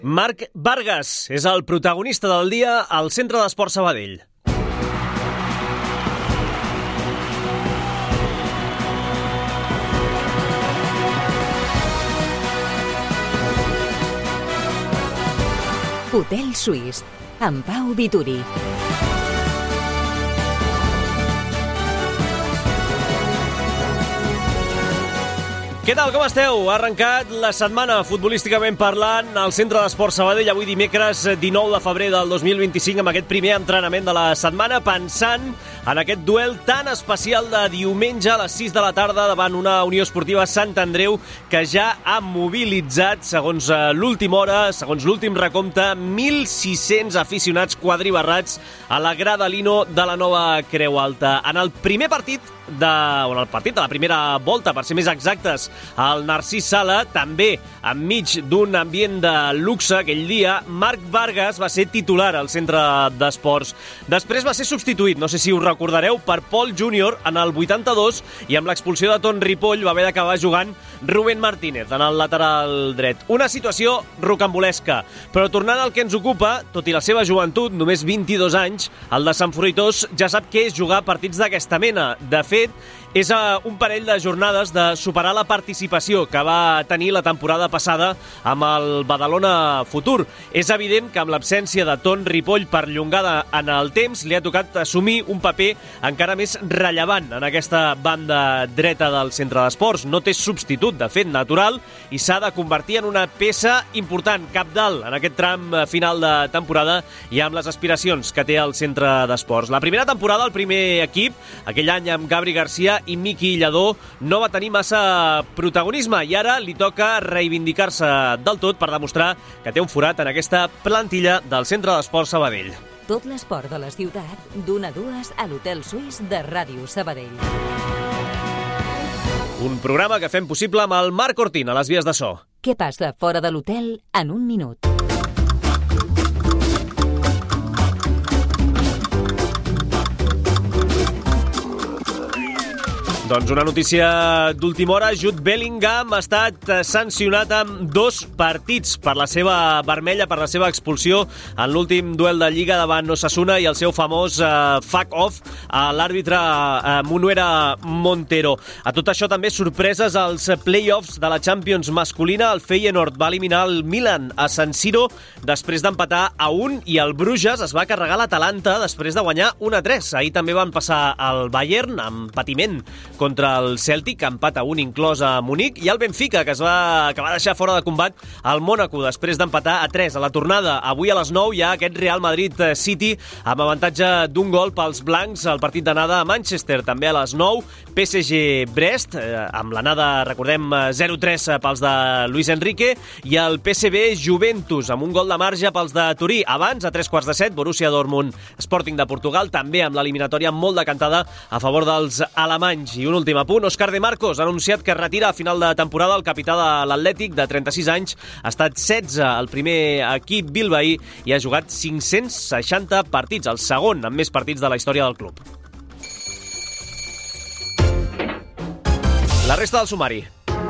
Marc Vargas és el protagonista del dia al Centre d'Esports Sabadell. Hotel Suís, amb Pau Vituri. Què tal, com esteu? Ha arrencat la setmana futbolísticament parlant al Centre d'Esports Sabadell avui dimecres 19 de febrer del 2025 amb aquest primer entrenament de la setmana pensant en aquest duel tan especial de diumenge a les 6 de la tarda davant una Unió Esportiva Sant Andreu que ja ha mobilitzat, segons l'última hora, segons l'últim recompte, 1.600 aficionats quadribarrats a la grada Lino de la nova Creu Alta. En el primer partit de la primera volta, per ser més exactes, al Narcís Sala, també enmig d'un ambient de luxe aquell dia, Marc Vargas va ser titular al Centre d'Esports. Després va ser substituït, no sé si us recordareu, per Pol Júnior en el 82 i amb l'expulsió de Ton Ripoll va haver d'acabar jugant Rubén Martínez en el lateral dret. Una situació rocambolesca, però tornant al que ens ocupa, tot i la seva joventut, només 22 anys, el de Sant Fruitós ja sap què és jugar partits d'aquesta mena. De fet, és un parell de jornades de superar la participació que va tenir la temporada passada amb el Badalona Futur. És evident que amb l'absència de Ton Ripoll perllongada en el temps li ha tocat assumir un paper encara més rellevant en aquesta banda dreta del Centre d'Esports. No té substitut, de fet, natural, i s'ha de convertir en una peça important, cabdal, en aquest tram final de temporada i amb les aspiracions que té el Centre d'Esports. La primera temporada, el primer equip, aquell any amb Gabri Garcia i Miqui Lladó, no va tenir massa protagonisme i ara li toca reivindicar-se del tot per demostrar que té un forat en aquesta plantilla del Centre d'Esports Sabadell. Tot l'esport de la ciutat, d'1 a 2 a l'Hotel Suís de Ràdio Sabadell. Un programa que fem possible amb el Marc Ortín a les vies de so. Què passa fora de l'hotel en un minut? Doncs una notícia d'última hora. Jude Bellingham ha estat sancionat amb 2 partits per la seva vermella, per la seva expulsió en l'últim duel de Lliga davant Osasuna i el seu famós fuck off a l'àrbitre Munuera Montero. A tot això també sorpreses als play-offs de la Champions masculina. El Feyenoord va eliminar el Milan a San Siro després d'empatar a 1 i el Bruges es va carregar l'Atalanta després de guanyar 1-3. Ahir també van passar el Bayern amb patiment contra el Celtic, empat a 1 inclòs a Munic, i el Benfica, que va deixar fora de combat al Mònaco després d'empatar a 3 a la tornada. Avui a les 9 hi ha aquest Real Madrid-City amb avantatge d'un gol pels blancs al partit d'anada a Manchester. També a les 9 PSG-Brest, amb l'anada, recordem, 0-3 pels de Luis Enrique, i el PSV-Juventus amb un gol de marge pels de Turí. Abans, a 3:15, Borussia Dortmund Sporting de Portugal, també amb l'eliminatòria molt decantada a favor dels alemanys. I un últim apunt, Óscar de Marcos ha anunciat que retira a final de temporada el capità de l'Atlètic de 36 anys. Ha estat 16 al primer equip bilbaí i ha jugat 560 partits, el segon amb més partits de la història del club. La resta del sumari.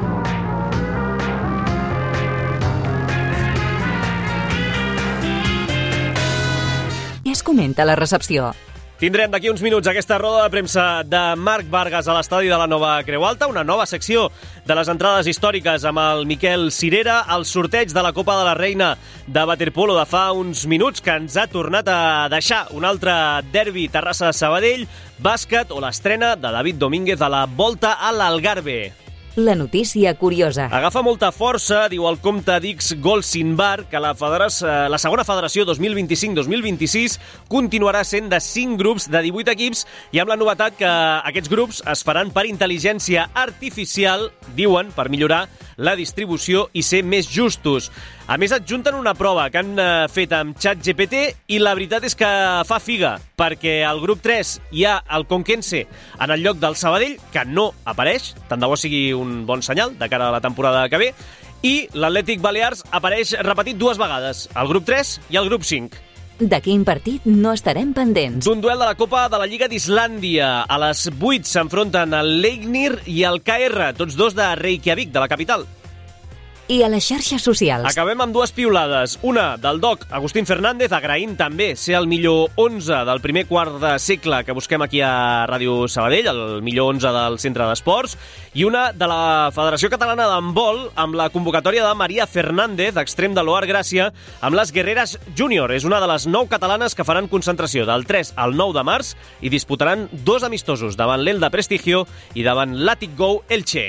Què es comenta a la recepció? Tindrem d'aquí uns minuts aquesta roda de premsa de Marc Vargas a l'estadi de la nova Creu Alta, una nova secció de les entrades històriques amb el Miquel Cirera, el sorteig de la Copa de la Reina de waterpolo de fa uns minuts que ens ha tornat a deixar un altre derbi Terrassa-Sabadell, bàsquet o l'estrena de David Domínguez a la Volta a l'Algarve. La notícia curiosa. Agafa molta força, diu el comte d'X Golsinbar, que la segona federació 2025-2026 continuarà sent de 5 grups de 18 equips i amb la novetat que aquests grups es faran per intel·ligència artificial, diuen, per millorar la distribució i ser més justos. A més, adjunten una prova que han fet amb ChatGPT i la veritat és que fa figa, perquè al grup 3 hi ha el Conquense en el lloc del Sabadell, que no apareix, tant de bo sigui un bon senyal de cara a la temporada que ve, i l'Atlètic Balears apareix repetit 2 vegades, al grup 3 i al grup 5. De quin partit no estarem pendents? D'un duel de la Copa de la Lliga d'Islàndia. A les 8 s'enfronten el Leiknir i el KR, tots dos de Reykjavik, de la capital. i a les xarxes socials. Acabem amb dues piulades. Una del doc Agustín Fernández, agraint també ser el millor 11 del primer quart de segle que busquem aquí a Ràdio Sabadell, el millor 11 del Centre d'Esports, i una de la Federació Catalana d'Handbol amb la convocatòria de Maria Fernández, extrem de l'Oar Gràcia, amb les Guerreres Júnior. És una de les 9 catalanes que faran concentració del 3 al 9 de març i disputaran 2 amistosos davant l'Elda Prestigio i davant l'Àtic Go Elche.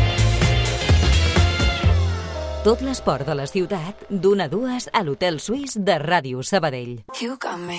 Tot l'esport de la ciutat, d'1 a 2 a l'Hotel Suís de Ràdio Sabadell. You got me.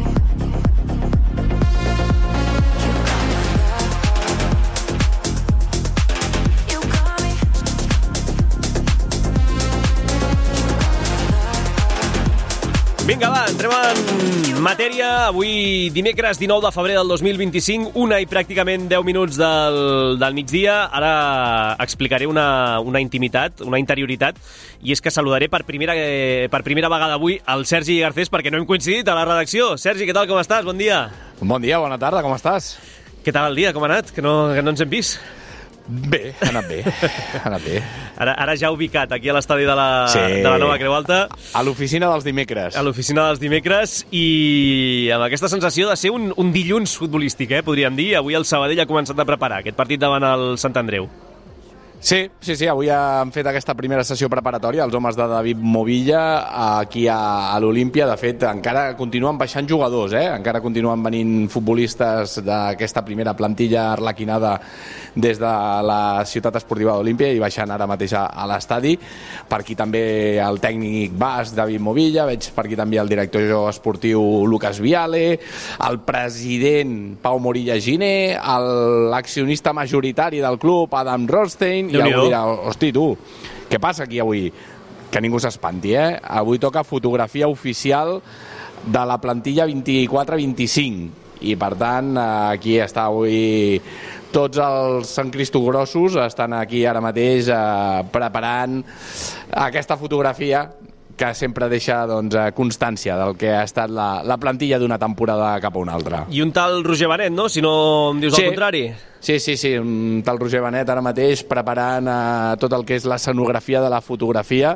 Vinga, va, entrem en matèria. Avui, dimecres 19 de febrer del 2025, 1 i pràcticament 10 minuts del migdia. Ara explicaré una intimitat, una interioritat, i és que saludaré per primera vegada avui el Sergi Garcés, perquè no hem coincidit a la redacció. Sergi, què tal, com estàs? Bon dia. Bon dia, bona tarda, com estàs? Què tal el dia, com ha anat? Que no ens hem vist. Bé, ha anat bé, ha anat bé. Ara ja ubicat aquí a l'estadi de la Nova Creu Alta. A l'oficina dels dimecres. A l'oficina dels dimecres, i amb aquesta sensació de ser un dilluns futbolístic, podríem dir. Avui el Sabadell ha començat a preparar aquest partit davant el Sant Andreu. Sí, avui han fet aquesta primera sessió preparatòria els homes de David Movilla aquí a l'Olímpia. De fet, encara continuen baixant jugadors, encara continuen venint futbolistes d'aquesta primera plantilla arlequinada des de la ciutat esportiva d'Olímpia i baixant ara mateix a l'estadi. Per aquí també el tècnic basc David Movilla, veig per aquí també el director esportiu Lucas Viale, el president Pau Morilla Giner, l'accionista majoritari del club Adam Rothstein. I algú dirà, hosti, tu, què passa aquí avui? Que ningú s'espanti, Avui toca fotografia oficial de la plantilla 24-25 i, per tant, aquí està avui tots els Sant Cristo grossos, estan aquí ara mateix preparant aquesta fotografia que sempre deixa constància del que ha estat la plantilla d'una temporada cap a una altra. I un tal Roger Benet, no? Si no em dius el contrari. Sí, un tal Roger Benet ara mateix preparant tot el que és l'escenografia de la fotografia.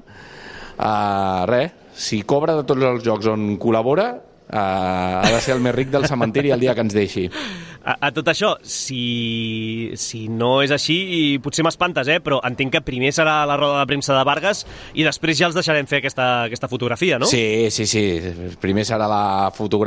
Si cobra de tots els jocs on col·labora, ha de ser el més ric del cementiri el dia que ens deixi. A tot això, si no és així, potser m'espantes, però entenc que primer serà la roda de premsa de Vargas i després ja els deixarem fer aquesta fotografia, no? Sí. Primer serà la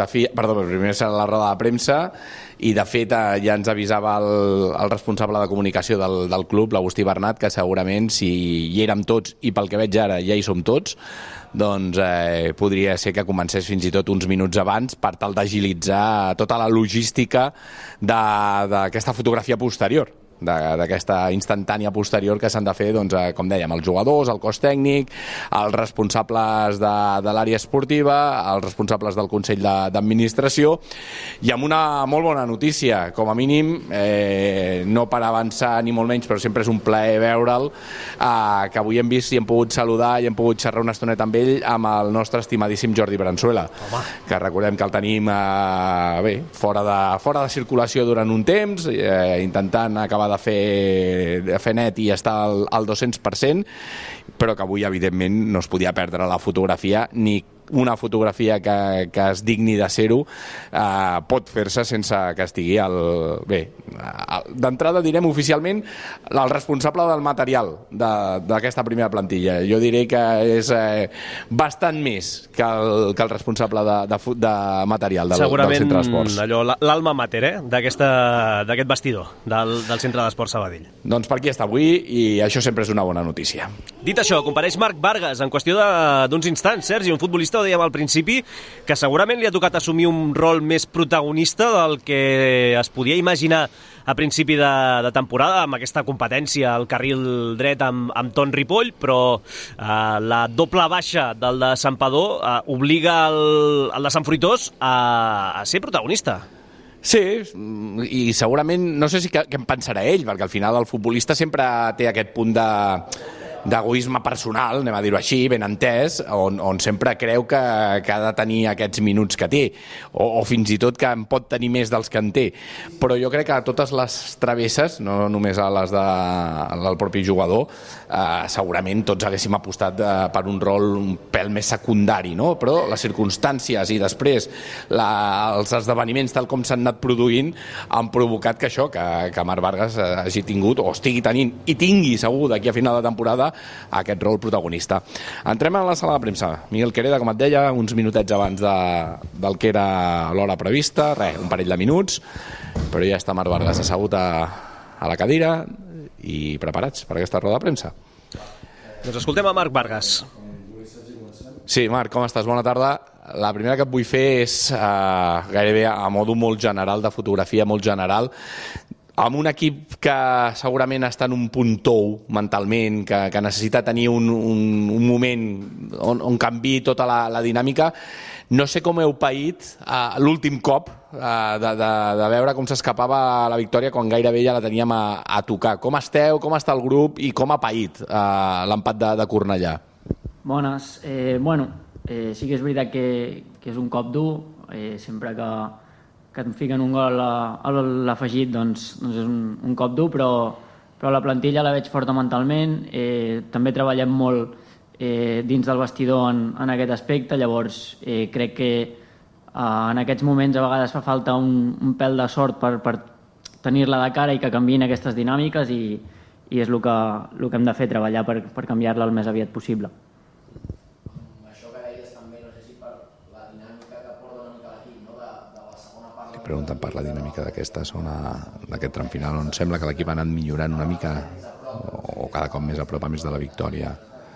roda de premsa i, de fet, ja ens avisava el responsable de comunicació del club, l'Agustí Bernat, que segurament si hi érem tots i pel que veig ara ja hi som tots, doncs podria ser que comencés fins i tot uns minuts abans per tal d'agilitzar tota la logística d'aquesta fotografia posterior, d'aquesta instantània posterior que s'han de fer, com dèiem, els jugadors, el cos tècnic, els responsables de l'àrea esportiva, els responsables del Consell d'Administració, i amb una molt bona notícia, com a mínim, no per avançar ni molt menys, però sempre és un plaer veure'l, que avui hem vist i hem pogut saludar i hem pogut xerrar una estoneta amb ell, amb el nostre estimadíssim Jordi Branzuela. Home. Que recordem que el tenim fora de circulació durant un temps, intentant acabar de fer net i estar al 200%, però que avui, evidentment, no es podia perdre la fotografia, ni una fotografia que es digni de ser-ho pot fer-se sense que estigui d'entrada direm oficialment el responsable del material d'aquesta primera plantilla. Jo diré que és bastant més que el responsable de material del Centre d'Esports. Segurament allò, l'alma mater d'aquest vestidor del Centre d'Esports Sabadell. Doncs per aquí està avui i això sempre és una bona notícia. Dit això, compareix Marc Vargas en qüestió d'uns instants. Sergi, un futbolista, ho dèiem al principi, que segurament li ha tocat assumir un rol més protagonista del que es podia imaginar a principi de temporada, amb aquesta competència al carril dret amb Ton Ripoll, però la doble baixa del de Santpedor obliga el de Sant Fruitós a ser protagonista. Sí, i segurament, no sé què en pensarà ell, perquè al final el futbolista sempre té aquest punt d'egoisme personal, anem a dir-ho així, ben entès, on sempre creu que ha de tenir aquests minuts que té, o fins i tot que en pot tenir més dels que en té. Però jo crec que a totes les travesses, no només a les del propi jugador, segurament tots haguéssim apostat per un rol un pèl més secundari, no? Però les circumstàncies i després els esdeveniments tal com s'han anat produint han provocat que això, que Marc Vargas hagi tingut o estigui tenint i tingui segur d'aquí a final de temporada aquest rol protagonista. Entrem a la sala de premsa. Miguel Quereda, com et deia, uns minutets abans del que era l'hora prevista, un parell de minuts, però ja està Marc Vargas assegut a la cadira i preparats per aquesta roda de premsa. Doncs escoltem a Marc Vargas. Sí, Marc, com estàs? Bona tarda. La primera que et vull fer és gairebé a modo molt general, de fotografia molt general, amb un equip que segurament està en un punt tou mentalment, que necessita tenir un moment on canviï tota la dinàmica. No sé com heu paït l'últim cop de veure com s'escapava la victòria quan gairebé ja la teníem a tocar. Com esteu, com està el grup i com ha paït l'empat de Cornellà? Bones. Sí que és veritat que és un cop dur. Sempre que et fiquen un gol a l'afegit doncs és un cop dur, però la plantilla la veig forta mentalment. També treballem molt dins del vestidor en aquest aspecte. Llavors crec que en aquests moments a vegades fa falta un pèl de sort per tenir-la de cara i que canviïn aquestes dinàmiques, i és el que hem de fer, treballar per canviar-la el més aviat possible. Això que deies també, no sé si per la dinàmica que porta una mica l'equip, no? de la segona part... Li pregunten per la dinàmica d'aquesta zona, d'aquest tram final, on sembla que l'equip ha anat millorant una mica o cada cop més a prop a més de la victòria.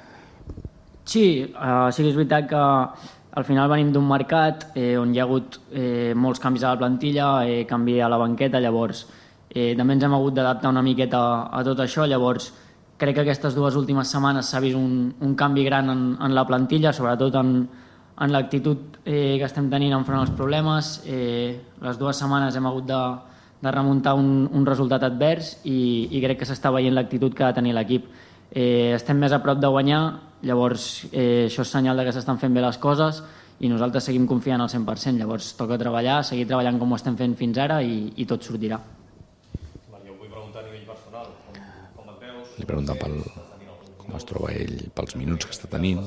Sí, sí que és veritat que al final venim d'un mercat on hi ha hagut molts canvis a la plantilla, canvi a la banqueta, llavors també ens hem hagut d'adaptar una miqueta a tot això. Llavors crec que aquestes dues últimes setmanes s'ha vist un canvi gran en la plantilla, sobretot en l'actitud que estem tenint enfront als problemes. Les dues setmanes hem hagut de remuntar un resultat advers i crec que s'està veient l'actitud que ha de tenir l'equip. Estem més a prop de guanyar, llavors això és senyal de que s'estan fent bé les coses i nosaltres seguim confiant al 100%. Llavors toca treballar, seguir treballant com ho estem fent fins ara i tot sortirà. Jo vull preguntar a nivell personal, com et veus? Li pregunten com es troba ell, pels minuts que està tenint.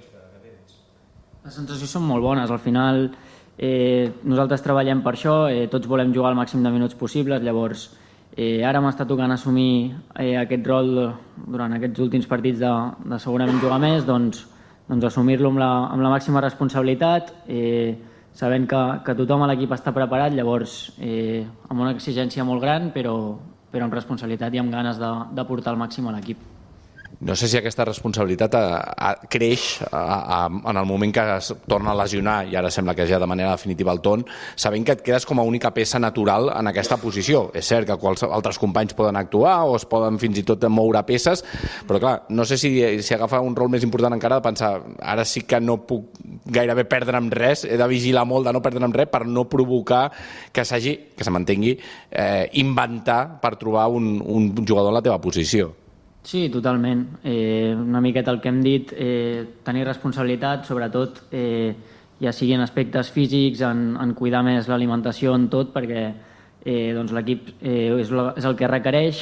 Les sensacions són molt bones. Al final nosaltres treballem per això, tots volem jugar el màxim de minuts possibles, llavors ara m'està tocant assumir aquest rol durant aquests últims partits de segurament jugar més, doncs assumir-lo amb la màxima responsabilitat, sabent que tothom a l'equip està preparat, llavors amb una exigència molt gran, però amb responsabilitat i amb ganes de portar el màxim a l'equip. No sé si aquesta responsabilitat creix en el moment que es torna a lesionar, i ara sembla que ja de manera definitiva el Ton, sabent que et quedes com a única peça natural en aquesta posició. És cert que altres companys poden actuar o es poden fins i tot moure peces, però clar, no sé si agafa un rol més important encara de pensar ara sí que no puc gairebé perdre'm res, he de vigilar molt de no perdre'm res per no provocar que se mantengui, inventar per trobar un jugador en la teva posició. Sí, totalment. Una miqueta el que hem dit, tenir responsabilitat, sobretot ja sigui en aspectes físics, en cuidar més l'alimentació, en tot, perquè l'equip és el que requereix,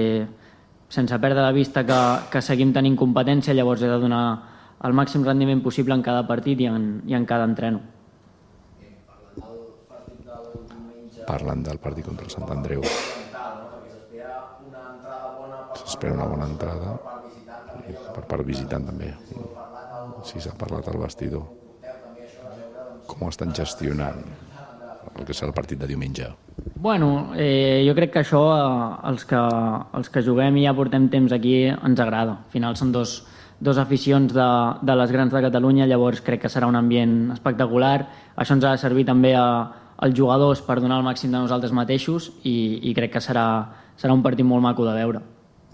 sense perdre de vista que seguim tenint competència, llavors he de donar el màxim rendiment possible en cada partit i en cada entreno. Parlen del partit contra el Sant Andreu. S'espera una bona entrada per part visitant també. Sí, s'ha parlat al vestidor. Com ho estan gestionant el que serà el partit de diumenge? Bueno, jo crec que això els que juguem i ja portem temps aquí ens agrada. Al final són dos aficions de les grans de Catalunya, llavors crec que serà un ambient espectacular. Això ens ha de servir també als jugadors per donar el màxim de nosaltres mateixos i crec que serà un partit molt maco de veure.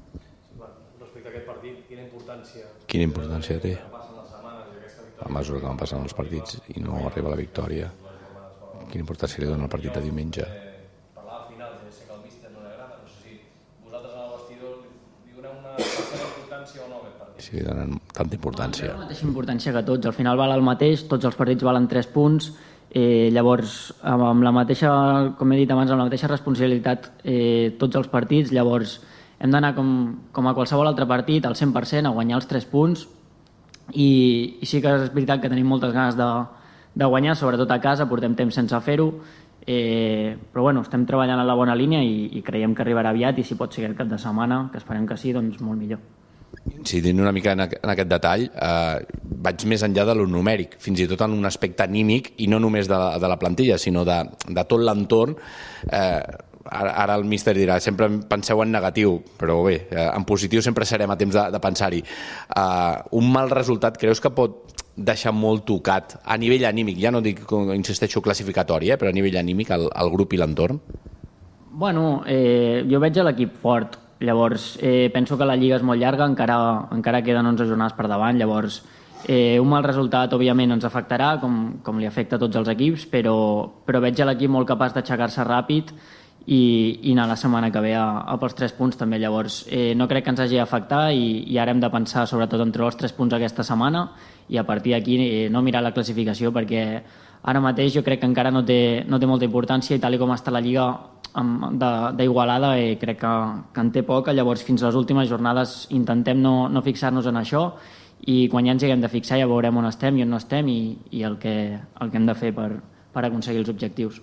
Quina importància té a mesura que van passant els partits i no arriba la victòria? Quina importància li dona el partit de diumenge? Parlar al final, sé que el míster no li agrada, no sé si vosaltres en el vestidor li doneu una certa importància o no a aquest partit. si li donen tanta importància. La mateixa importància que tots, al final val el mateix, tots els partits valen 3 punts, llavors amb la mateixa, com he dit abans, amb la mateixa responsabilitat tots els partits, llavors hem d'anar com a qualsevol altre partit al 100% a guanyar els 3 punts i sí que és veritat que tenim moltes ganes de guanyar, sobretot a casa, portem temps sense fer-ho, però bueno, estem treballant en la bona línia i creiem que arribarà aviat i si pot ser aquest cap de setmana, que esperem que sí, doncs molt millor. Incidint una mica en aquest detall, vaig més enllà de lo numèric, fins i tot en un aspecte anímic i no només de la plantilla, sinó de tot l'entorn. Ara el míster dirà, sempre penseu en negatiu, però bé, en positiu sempre serem a temps de pensar-hi. Un mal resultat creus que pot deixar molt tocat a nivell anímic, ja no dic, insisteixo, classificatori, però a nivell anímic el grup i l'entorn? Bueno, jo veig l'equip fort, llavors penso que la Lliga és molt llarga, encara queden 11 jornades per davant, llavors un mal resultat òbviament ens afectarà, com li afecta a tots els equips, però veig l'equip molt capaç d'aixecar-se ràpid i anar la setmana que ve a pels 3 punts també, llavors no crec que ens hagi d'afectar i ara hem de pensar sobretot en treure els 3 punts aquesta setmana i a partir d'aquí no mirar la classificació perquè ara mateix jo crec que encara no té molta importància i tal com està la Lliga d'Igualada crec que en té poca, llavors fins a les últimes jornades intentem no fixar-nos en això i quan ja ens haguem de fixar ja veurem on estem i on no estem i el que hem de fer per aconseguir els objectius.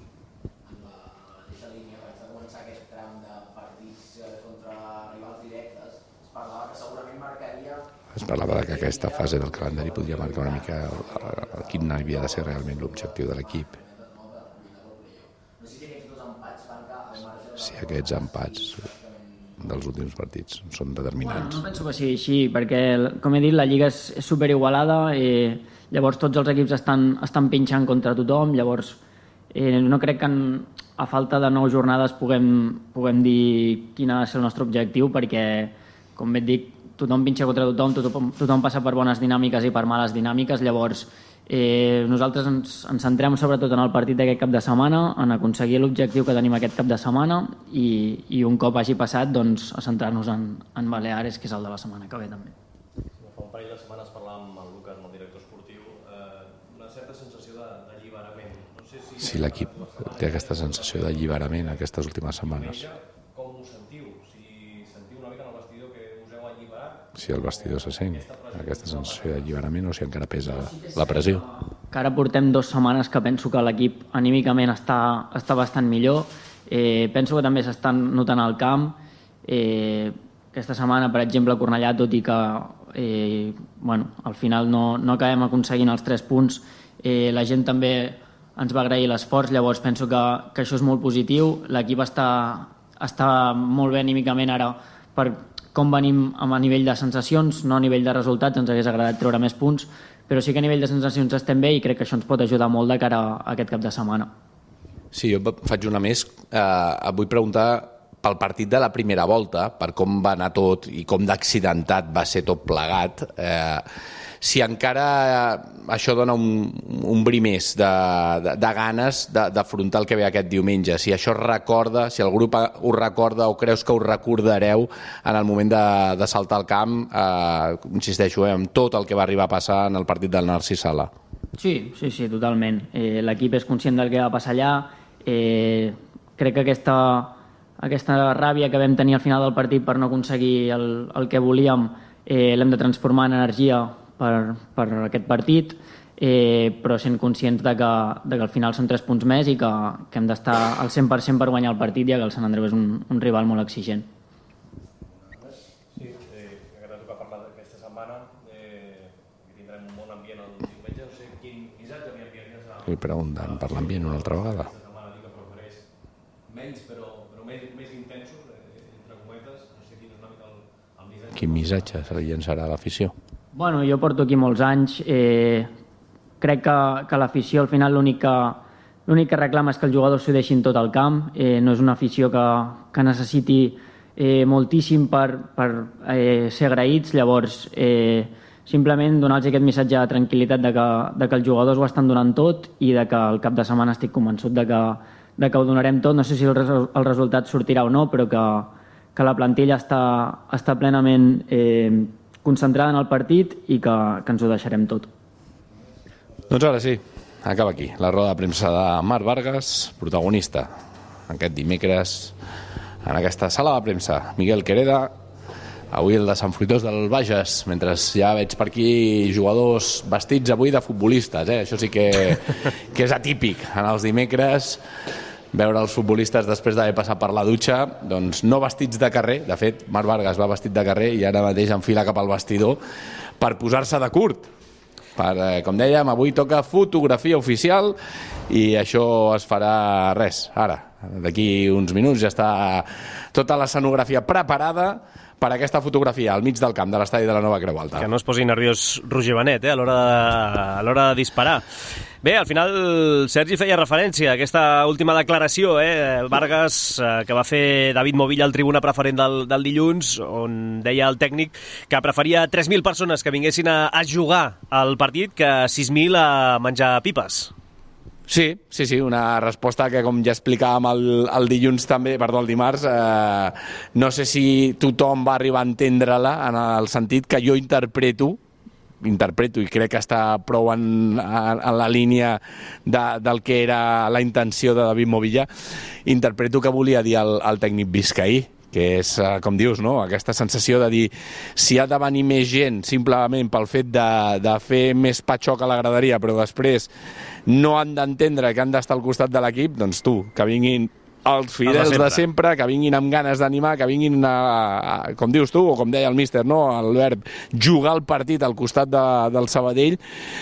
Es parlava que aquesta fase del calendari podria marcar una mica quin havia de ser realment l'objectiu de l'equip. Si aquests empats dels últims partits són determinants. No penso que sigui així, perquè, com he dit, la Lliga és superigualada, llavors tots els equips estan pinxant contra tothom, llavors no crec que a falta de 9 jornades puguem dir quin ha de ser el nostre objectiu, perquè, com bé et dic, tothom pinxa contra tothom passa per bones dinàmiques i per males dinàmiques, llavors nosaltres ens centrem sobretot en el partit d'aquest cap de setmana, en aconseguir l'objectiu que tenim aquest cap de setmana i un cop hagi passat doncs, a centrar-nos en Baleares, que és el de la setmana que ve també. Fa un parell de setmanes parlàvem amb el Lucas, el director esportiu, una certa sensació d'alliberament. No sé si l'equip té aquesta sensació d'alliberament aquestes últimes setmanes. Com ho sentiu? Si sentiu una mica en el vestidor que us heu alliberat? Si el vestidor se sent aquesta sensació d'alliberament o si encara pesa la pressió. Que ara portem 2 setmanes que penso que l'equip anímicament està bastant millor. Penso que també s'estan notant al camp. Aquesta setmana, per exemple, a Cornellà, tot i que al final no acabem aconseguint els 3 punts, la gent també ens va agrair l'esforç, llavors penso que això és molt positiu. L'equip està molt bé anímicament ara per com venim a nivell de sensacions, no a nivell de resultats, ens hagués agradat treure més punts, però sí que a nivell de sensacions estem bé i crec que això ens pot ajudar molt de cara a aquest cap de setmana. Sí, jo faig una més. Et vull preguntar pel partit de la primera volta, per com va anar tot i com d'accidentat va ser tot plegat, si encara això dona un bri més de ganes d'afrontar el que ve aquest diumenge, si això recorda, si el grup ho recorda o creus que ho recordareu en el moment de saltar al camp, insisteixo, amb tot el que va arribar a passar en el partit del Narcís Sala. Sí, totalment. L'equip és conscient del que va passar allà. Crec que aquesta ràbia que vam tenir al final del partit per no aconseguir el que volíem l'hem de transformar en energia per aquest partit, però sent conscients de que al final són 3 punts més i que hem d'estar al 100% per guanyar el partit, ja que el Sant Andreu és un rival molt exigent. Sí, m'agrada tocar parlar d'aquesta setmana, tindrem un bon ambient el diumenge, no sé quin missatge li enviaries a... Vull preguntar per l'ambient una altra vegada. Aquesta setmana dic que prefereix menys, però més intensos, entre cometes, no sé quin és una mica el missatge. Quin missatge se li llançarà a l'afició? Bueno, jo porto aquí molts anys, crec que l'afició al final l'únic que reclama és que els jugadors s'ho deixin tot al camp, no és una afició que necessiti moltíssim per ser agraïts, llavors simplement donar-los aquest missatge de tranquil·litat de que els jugadors ho estan donant tot i de que el cap de setmana estic convençut de que ho donarem tot, no sé si el resultat sortirà o no, però que la plantilla està plenament concentrada en el partit i que ens ho deixarem tot. Doncs ara sí, acaba aquí la roda de premsa de Marc Vargas, protagonista aquest dimecres en aquesta sala de premsa. Miguel Quereda, avui el de Sant Fruitós del Bages, mentre ja veig per aquí jugadors vestits avui de futbolistes, Això sí que és atípic en els dimecres, veure els futbolistes després d'haver passat per la dutxa, doncs no vestits de carrer. De fet, Marc Vargas va vestit de carrer i ara mateix enfila cap al vestidor per posar-se de curt. Com dèiem, avui toca fotografia oficial i això es farà ara. D'aquí uns minuts ja està tota l'escenografia preparada per aquesta fotografia al mig del camp de l'estadi de la Nova Creu Alta. Que no es posi nerviós Roger Benet a l'hora de disparar. Bé, al final Sergi feia referència a aquesta última declaració, Vargas, que va fer David Movilla al tribuna preferent del dilluns, on deia el tècnic que preferia 3.000 persones que vinguessin a jugar al partit que 6.000 a menjar pipes. Sí, una resposta que, com ja explicàvem el dilluns també, el dimarts, no sé si tothom va arribar a entendre-la en el sentit que jo interpreto i crec que està prou en la línia del que era la intenció de David Movilla. Interpreto que volia dir el tècnic biscaí, que és, com dius, no? Aquesta sensació de dir si ha de venir més gent simplement pel fet de fer més patxoc a la graderia, però després no han d'entendre que han d'estar al costat de l'equip, doncs que vinguin els fidels de sempre, que vinguin amb ganes d'animar, que vinguin com dius tu, o com deia el míster, no? El verb jugar el partit al costat del Sabadell,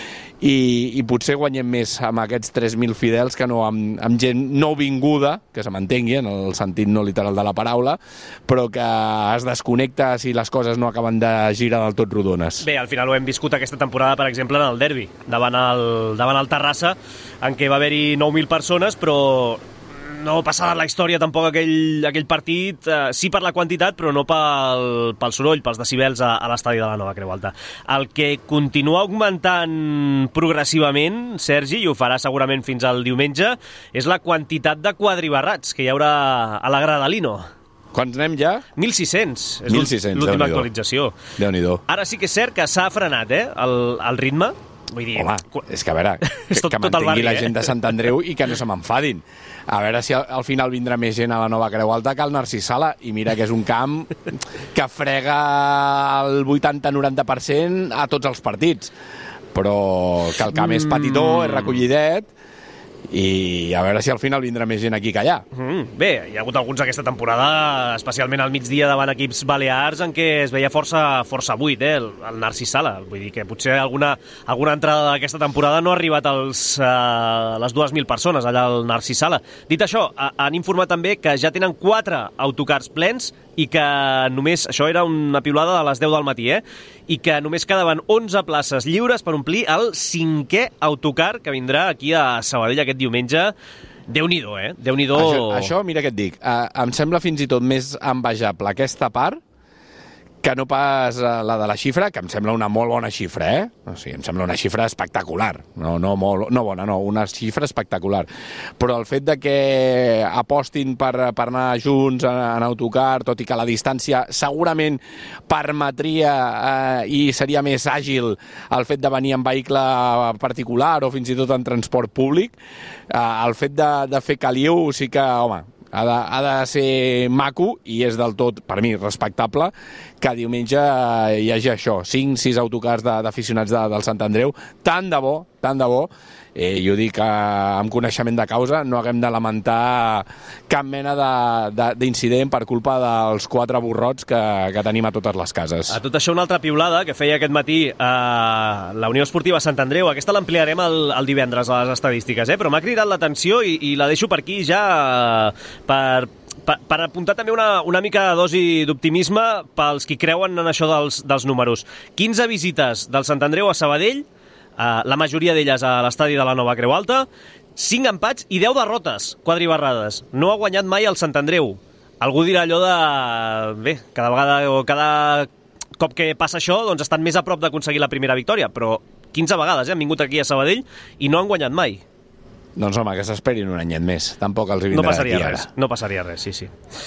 i potser guanyem més amb aquests 3.000 fidels que no amb gent no vinguda, que se m'entengui en el sentit no literal de la paraula, però que es desconnecta si les coses no acaben de girar del tot rodones. Bé, al final ho hem viscut aquesta temporada, per exemple, en el derbi, davant el Terrassa, en què va haver-hi 9.000 persones, però no passarà la història tampoc aquell partit, sí per la quantitat, però no pel soroll, pels decibels a l'estadi de la Nova Creu Alta. El que continua augmentant progressivament, Sergi, i ho farà segurament fins al diumenge, és la quantitat de quadribarrats que hi haurà a la grada Lino. Quants anem ja? 1.600. És 1.600, l'última actualització. Déu-n'hi-do. Ara sí que és cert que s'ha frenat, el ritme. Vull dir, home, és que a veure, que mantengui la gent de Sant Andreu i que no se m'enfadin. A veure si al final vindrà més gent a la Nova Creu Alta que al Narcís Sala, i mira que és un camp que frega el 80-90% a tots els partits, però que el camp és petitó, és recollidet, i a veure si al final vindrà més gent aquí que allà. Bé, hi ha hagut alguns aquesta temporada, especialment al migdia davant equips balears, en què es veia força buit, el Narcís Sala. Vull dir que potser alguna entrada d'aquesta temporada no ha arribat a les 2.000 persones allà al Narcís Sala. Dit això, han informat també que ja tenen 4 autocars plens i que només, això era una piulada a les 10 del matí, i que només quedaven 11 places lliures per omplir el 5è autocar que vindrà aquí a Sabadell aquest diumenge. Déu-n'hi-do, Déu-n'hi-do. Això, mira què et dic, em sembla fins i tot més envejable aquesta part que no pas la de la xifra, que em sembla una molt bona xifra, O sigui, em sembla una xifra espectacular. No bona, una xifra espectacular. Però el fet de que apostin per anar junts en autocar, tot i que la distància segurament permetria i seria més àgil el fet de venir en vehicle particular o fins i tot en transport públic, el fet de fer caliu sí que, home, ha de ser maco, i és del tot, per mi, respectable que diumenge hi hagi això, 5-6 autocars d'aficionats del Sant Andreu. Tant de bo, i ho dic amb coneixement de causa, no haguem de lamentar cap mena d'incident per culpa dels 4 burrots que tenim a totes les cases. A tot això, una altra piulada que feia aquest matí la Unió Esportiva Sant Andreu. Aquesta l'ampliarem el divendres a les estadístiques, però m'ha cridat l'atenció i la deixo per aquí ja per apuntar també una mica de dosi d'optimisme pels qui creuen en això dels números. 15 visites del Sant Andreu a Sabadell, la majoria d'elles a l'estadi de la Nova Creu Alta, 5 empats i 10 derrotes quadribarrades. No ha guanyat mai el Sant Andreu. Algú dirà allò de... Bé, cada vegada o cada cop que passa això, doncs estan més a prop d'aconseguir la primera victòria, però 15 vegades han vingut aquí a Sabadell i no han guanyat mai. Doncs home, que s'esperin un anyet més. Tampoc els hi vindrà d'aquí ara. No passaria res, sí.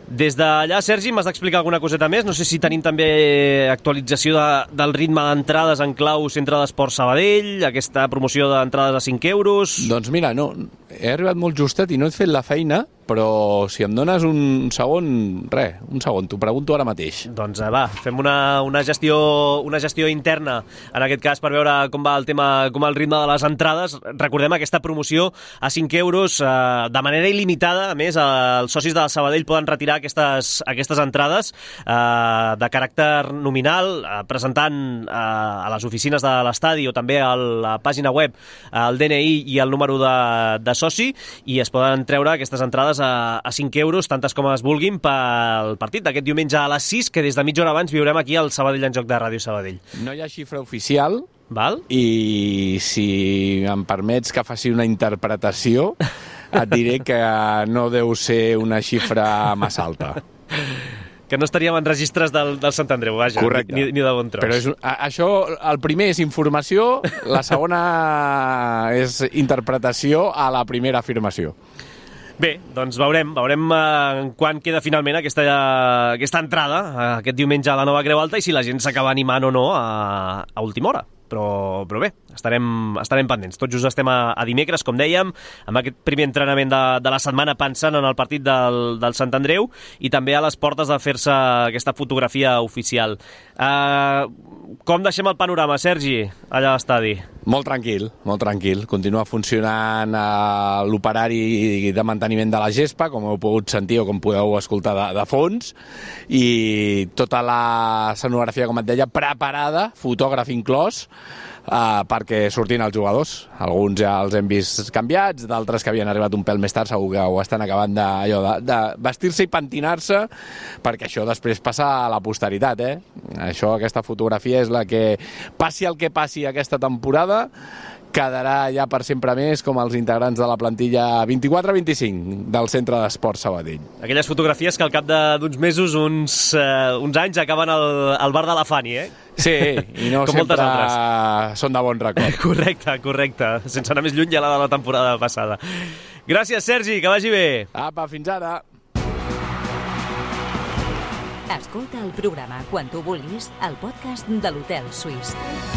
Des d'allà, Sergi, m'has d'explicar alguna coseta més? No sé si tenim també actualització del ritme d'entrades en clau Centre d'Esports Sabadell, aquesta promoció d'entrades a 5 euros... Doncs mira, no, he arribat molt justet i no he fet la feina, però si em dones un segon, t'ho pregunto ara mateix. Doncs va, fem una gestió interna, en aquest cas, per veure com va el tema, com el ritme de les entrades. Recordem aquesta promoció a 5 euros de manera il·limitada. A més, els socis de Sabadell poden retirar aquestes entrades de caràcter nominal, presentant a les oficines de l'estadi o també a la pàgina web el DNI i el número de soci, i es poden treure aquestes entrades a 5 euros, tantes com es vulguin, pel partit d'aquest diumenge a les 6, que des de mitja hora abans viurem aquí al Sabadell en Joc de Ràdio Sabadell. No hi ha xifra oficial, val? I si em permets que faci una interpretació, et diré que no deu ser una xifra massa alta. Que no estaríem en registres del Sant Andreu, vaja. Correcte. Ni de bon tros. Però això, el primer és informació, la segona és interpretació a la primera afirmació. Bé, doncs veurem quan queda finalment aquesta entrada aquest diumenge a la Nova Creu Alta i si la gent s'acaba animant o no a última hora. Però bé, estarem pendents. Tot just estem a dimecres, com dèiem, amb aquest primer entrenament de la setmana, pensant en el partit del Sant Andreu i també a les portes de fer-se aquesta fotografia oficial. Com deixem el panorama, Sergi, allà a l'estadi? Molt tranquil. Continua funcionant l'operari de manteniment de la gespa, com heu pogut sentir o com podeu escoltar de fons, i tota la escenografia, com et deia, preparada, fotògraf inclòs, perquè sortin els jugadors. Alguns ja els hem vist canviats, d'altres que havien arribat un pèl més tard segur que ho estan acabant de vestir-se i pentinar-se, perquè això després passa a la posteritat, Aquesta fotografia és la que, passi el que passi aquesta temporada, quedarà ja per sempre més com els integrants de la plantilla 24-25 del Centre d'Esports Sabadell. Aquelles fotografies que al cap d'uns mesos, uns anys, acaben al bar de la Fani, Sí, i no com sempre són de bon record. Correcte. Sense anar més lluny, ja la de la temporada passada. Gràcies, Sergi, que vagi bé. Apa, fins ara. Escolta el programa quan tu vulguis al podcast de l'Hotel Suís.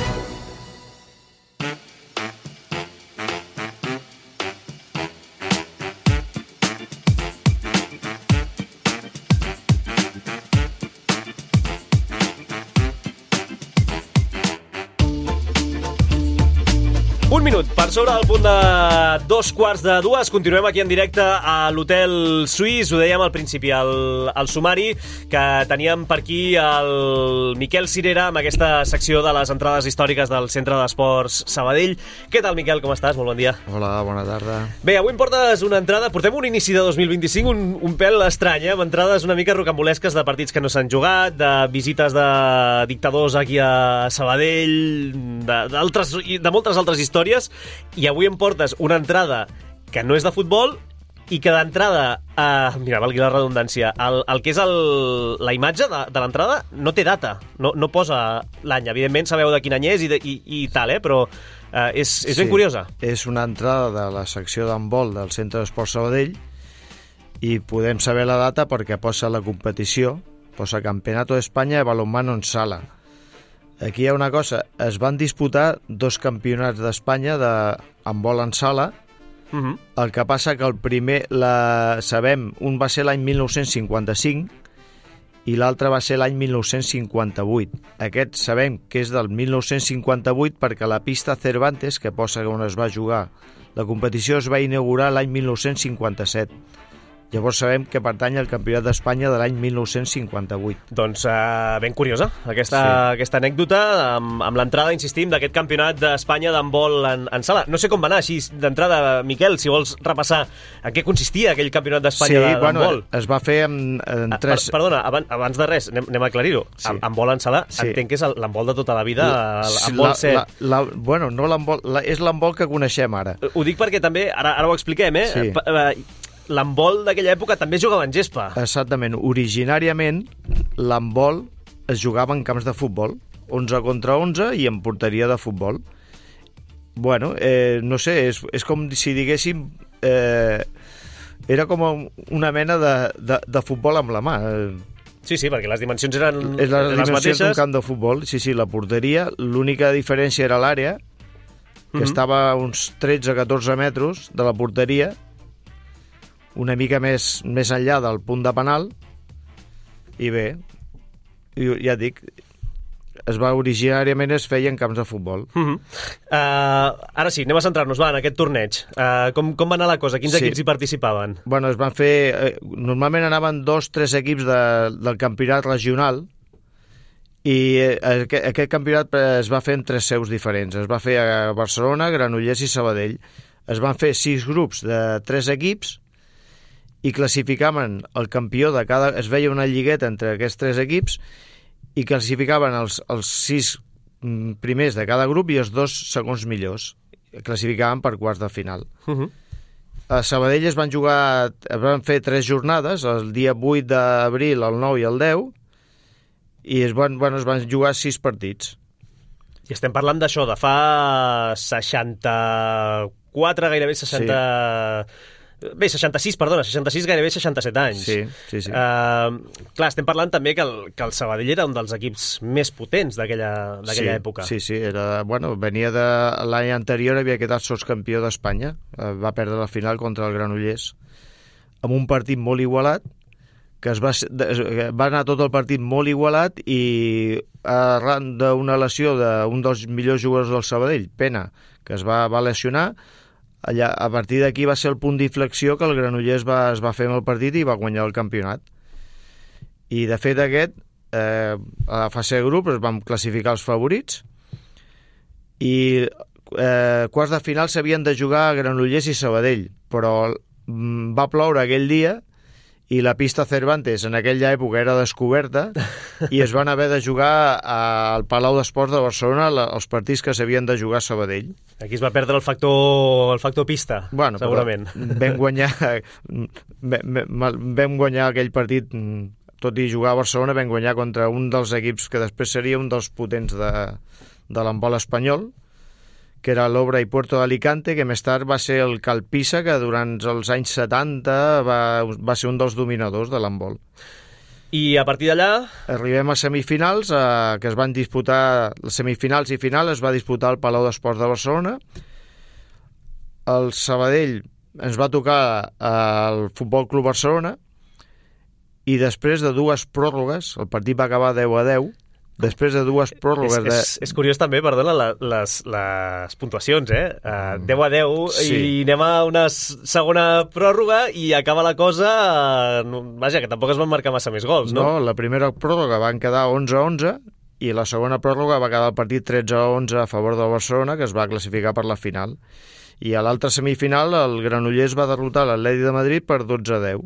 Un minut per sobre del punt de 2:45. Continuem aquí en directe a l'Hotel Suís. Ho dèiem al principi, al sumari, que teníem per aquí el Miquel Cirera amb aquesta secció de les entrades històriques del Centre d'Esports Sabadell. Què tal, Miquel? Com estàs? Molt bon dia. Hola, bona tarda. Bé, avui em portes una entrada. Portem un inici de 2025 un pèl estrany, amb entrades una mica rocambolesques de partits que no s'han jugat, de visites de dictadors aquí a Sabadell, de moltes altres històries. I avui em portes una entrada que no és de futbol i que d'entrada, mira, valgui la redundància, el que és la imatge de l'entrada no té data, no posa l'any. Evidentment sabeu de quin any és i tal, però és ben curiosa. És una entrada de la secció d'handbol del Centre d'Esports Sabadell i podem saber la data perquè posa la competició, posa Campeonato d'Espanya de Balonmano en Sala. Aquí hi ha una cosa, es van disputar 2 campionats d'Espanya d'handbol en sala. El que passa que el primer, sabem, un va ser l'any 1955 i l'altre va ser l'any 1958. Aquest sabem que és del 1958 perquè la pista Cervantes, que posa on es va jugar la competició, es va inaugurar l'any 1957. Llavors sabem que pertany al Campionat d'Espanya de l'any 1958. Doncs ben curiosa aquesta anècdota amb l'entrada, insistim, d'aquest Campionat d'Espanya d'handbol en sala. No sé com va anar així d'entrada, Miquel, si vols repassar en què consistia aquell Campionat d'Espanya d'handbol. Bueno, es va fer en 3... Perdona, abans de res, anem a aclarir-ho. Sí. Handbol en sala, entenc que és l'handbol de tota la vida, l'handbol set. Bueno, no l'handbol, és l'handbol que coneixem ara. Ho dic perquè també, ara ho expliquem, Sí. L'handbol d'aquella època també jugava en gespa. Exactament. Originàriament, l'handbol es jugava en camps de futbol, 11 contra 11 i en porteria de futbol. Bueno, no sé, és com si diguéssim... Era com una mena de futbol amb la mà. Sí, perquè les dimensions eren les dimensions mateixes. d'un camp de futbol. Sí, la porteria. L'única diferència era l'àrea, que estava a uns 13-14 metres de la porteria, una mica més enllà del punt de penal, i bé, ja dic, originàriament es feia en camps de futbol. Ara sí, anem a centrar-nos en aquest torneig. Com va anar la cosa? Quins equips hi participaven? Bueno, es van fer... normalment anaven 2-3 equips del campionat regional, i aquest campionat es va fer en 3 seus diferents. Es va fer a Barcelona, Granollers i Sabadell. Es van fer 6 grups de 3 equips i classificaven el campió de cada... Es veia una lligueta entre aquests 3 equips i classificaven els 6 primers de cada grup i els 2 segons millors. Classificaven per quarts de final. A Sabadell es van fer 3 jornades, el dia 8 d'abril, el 9 i el 10, i es van jugar 6 partits. I estem parlant d'això, de fa 64, gairebé 60... Sí. Bé, 66, gairebé 67 anys. Sí. Clar, estem parlant també que el Sabadell era un dels equips més potents d'aquella època. Sí, venia de l'any anterior, havia quedat sotscampió d'Espanya, va perdre la final contra el Granollers, amb un partit molt igualat, que va anar tot el partit molt igualat, i arran d'una lesió d'un dels millors jugadors del Sabadell, Pena, que es va lesionar, a partir d'aquí va ser el punt d'inflexió que el Granollers es va fer amb el partit i va guanyar el campionat. I de fet a la fase de grup es van classificar els favorits, i quarts de final s'havien de jugar a Granollers i Sabadell, però va ploure aquell dia i la pista Cervantes en aquella època era descoberta i es van haver de jugar al Palau d'Esports de Barcelona els partits que s'havien de jugar a Sabadell. Aquí es va perdre el factor pista, segurament. Vam guanyar aquell partit, tot i jugar a Barcelona, vam guanyar contra un dels equips que després seria un dels potents de l'handbol espanyol, que era l'Obra i Puerto d'Alicante, que més tard va ser el Calpisa, que durant els anys 70 va ser un dels dominadors de l'handbol. I a partir d'allà... Arribem a semifinals, que es van disputar... Les semifinals i final es va disputar al Palau d'Esports de Barcelona. El Sabadell ens va tocar al Futbol Club Barcelona, i després de 2 pròrrogues, el partit va acabar 10-10, després de 2 pròrrogues... És curiós també, perdona, les puntuacions, 10-10, sí. I anem a una segona pròrroga i acaba la cosa... Vaja, que tampoc es van marcar massa més gols, no? No, la primera pròrroga van quedar 11-11 i la segona pròrroga va quedar el partit 13-11 a favor del Barcelona, que es va classificar per la final. I a l'altra semifinal el Granollers va derrotar l'Atlètic de Madrid per 12-10.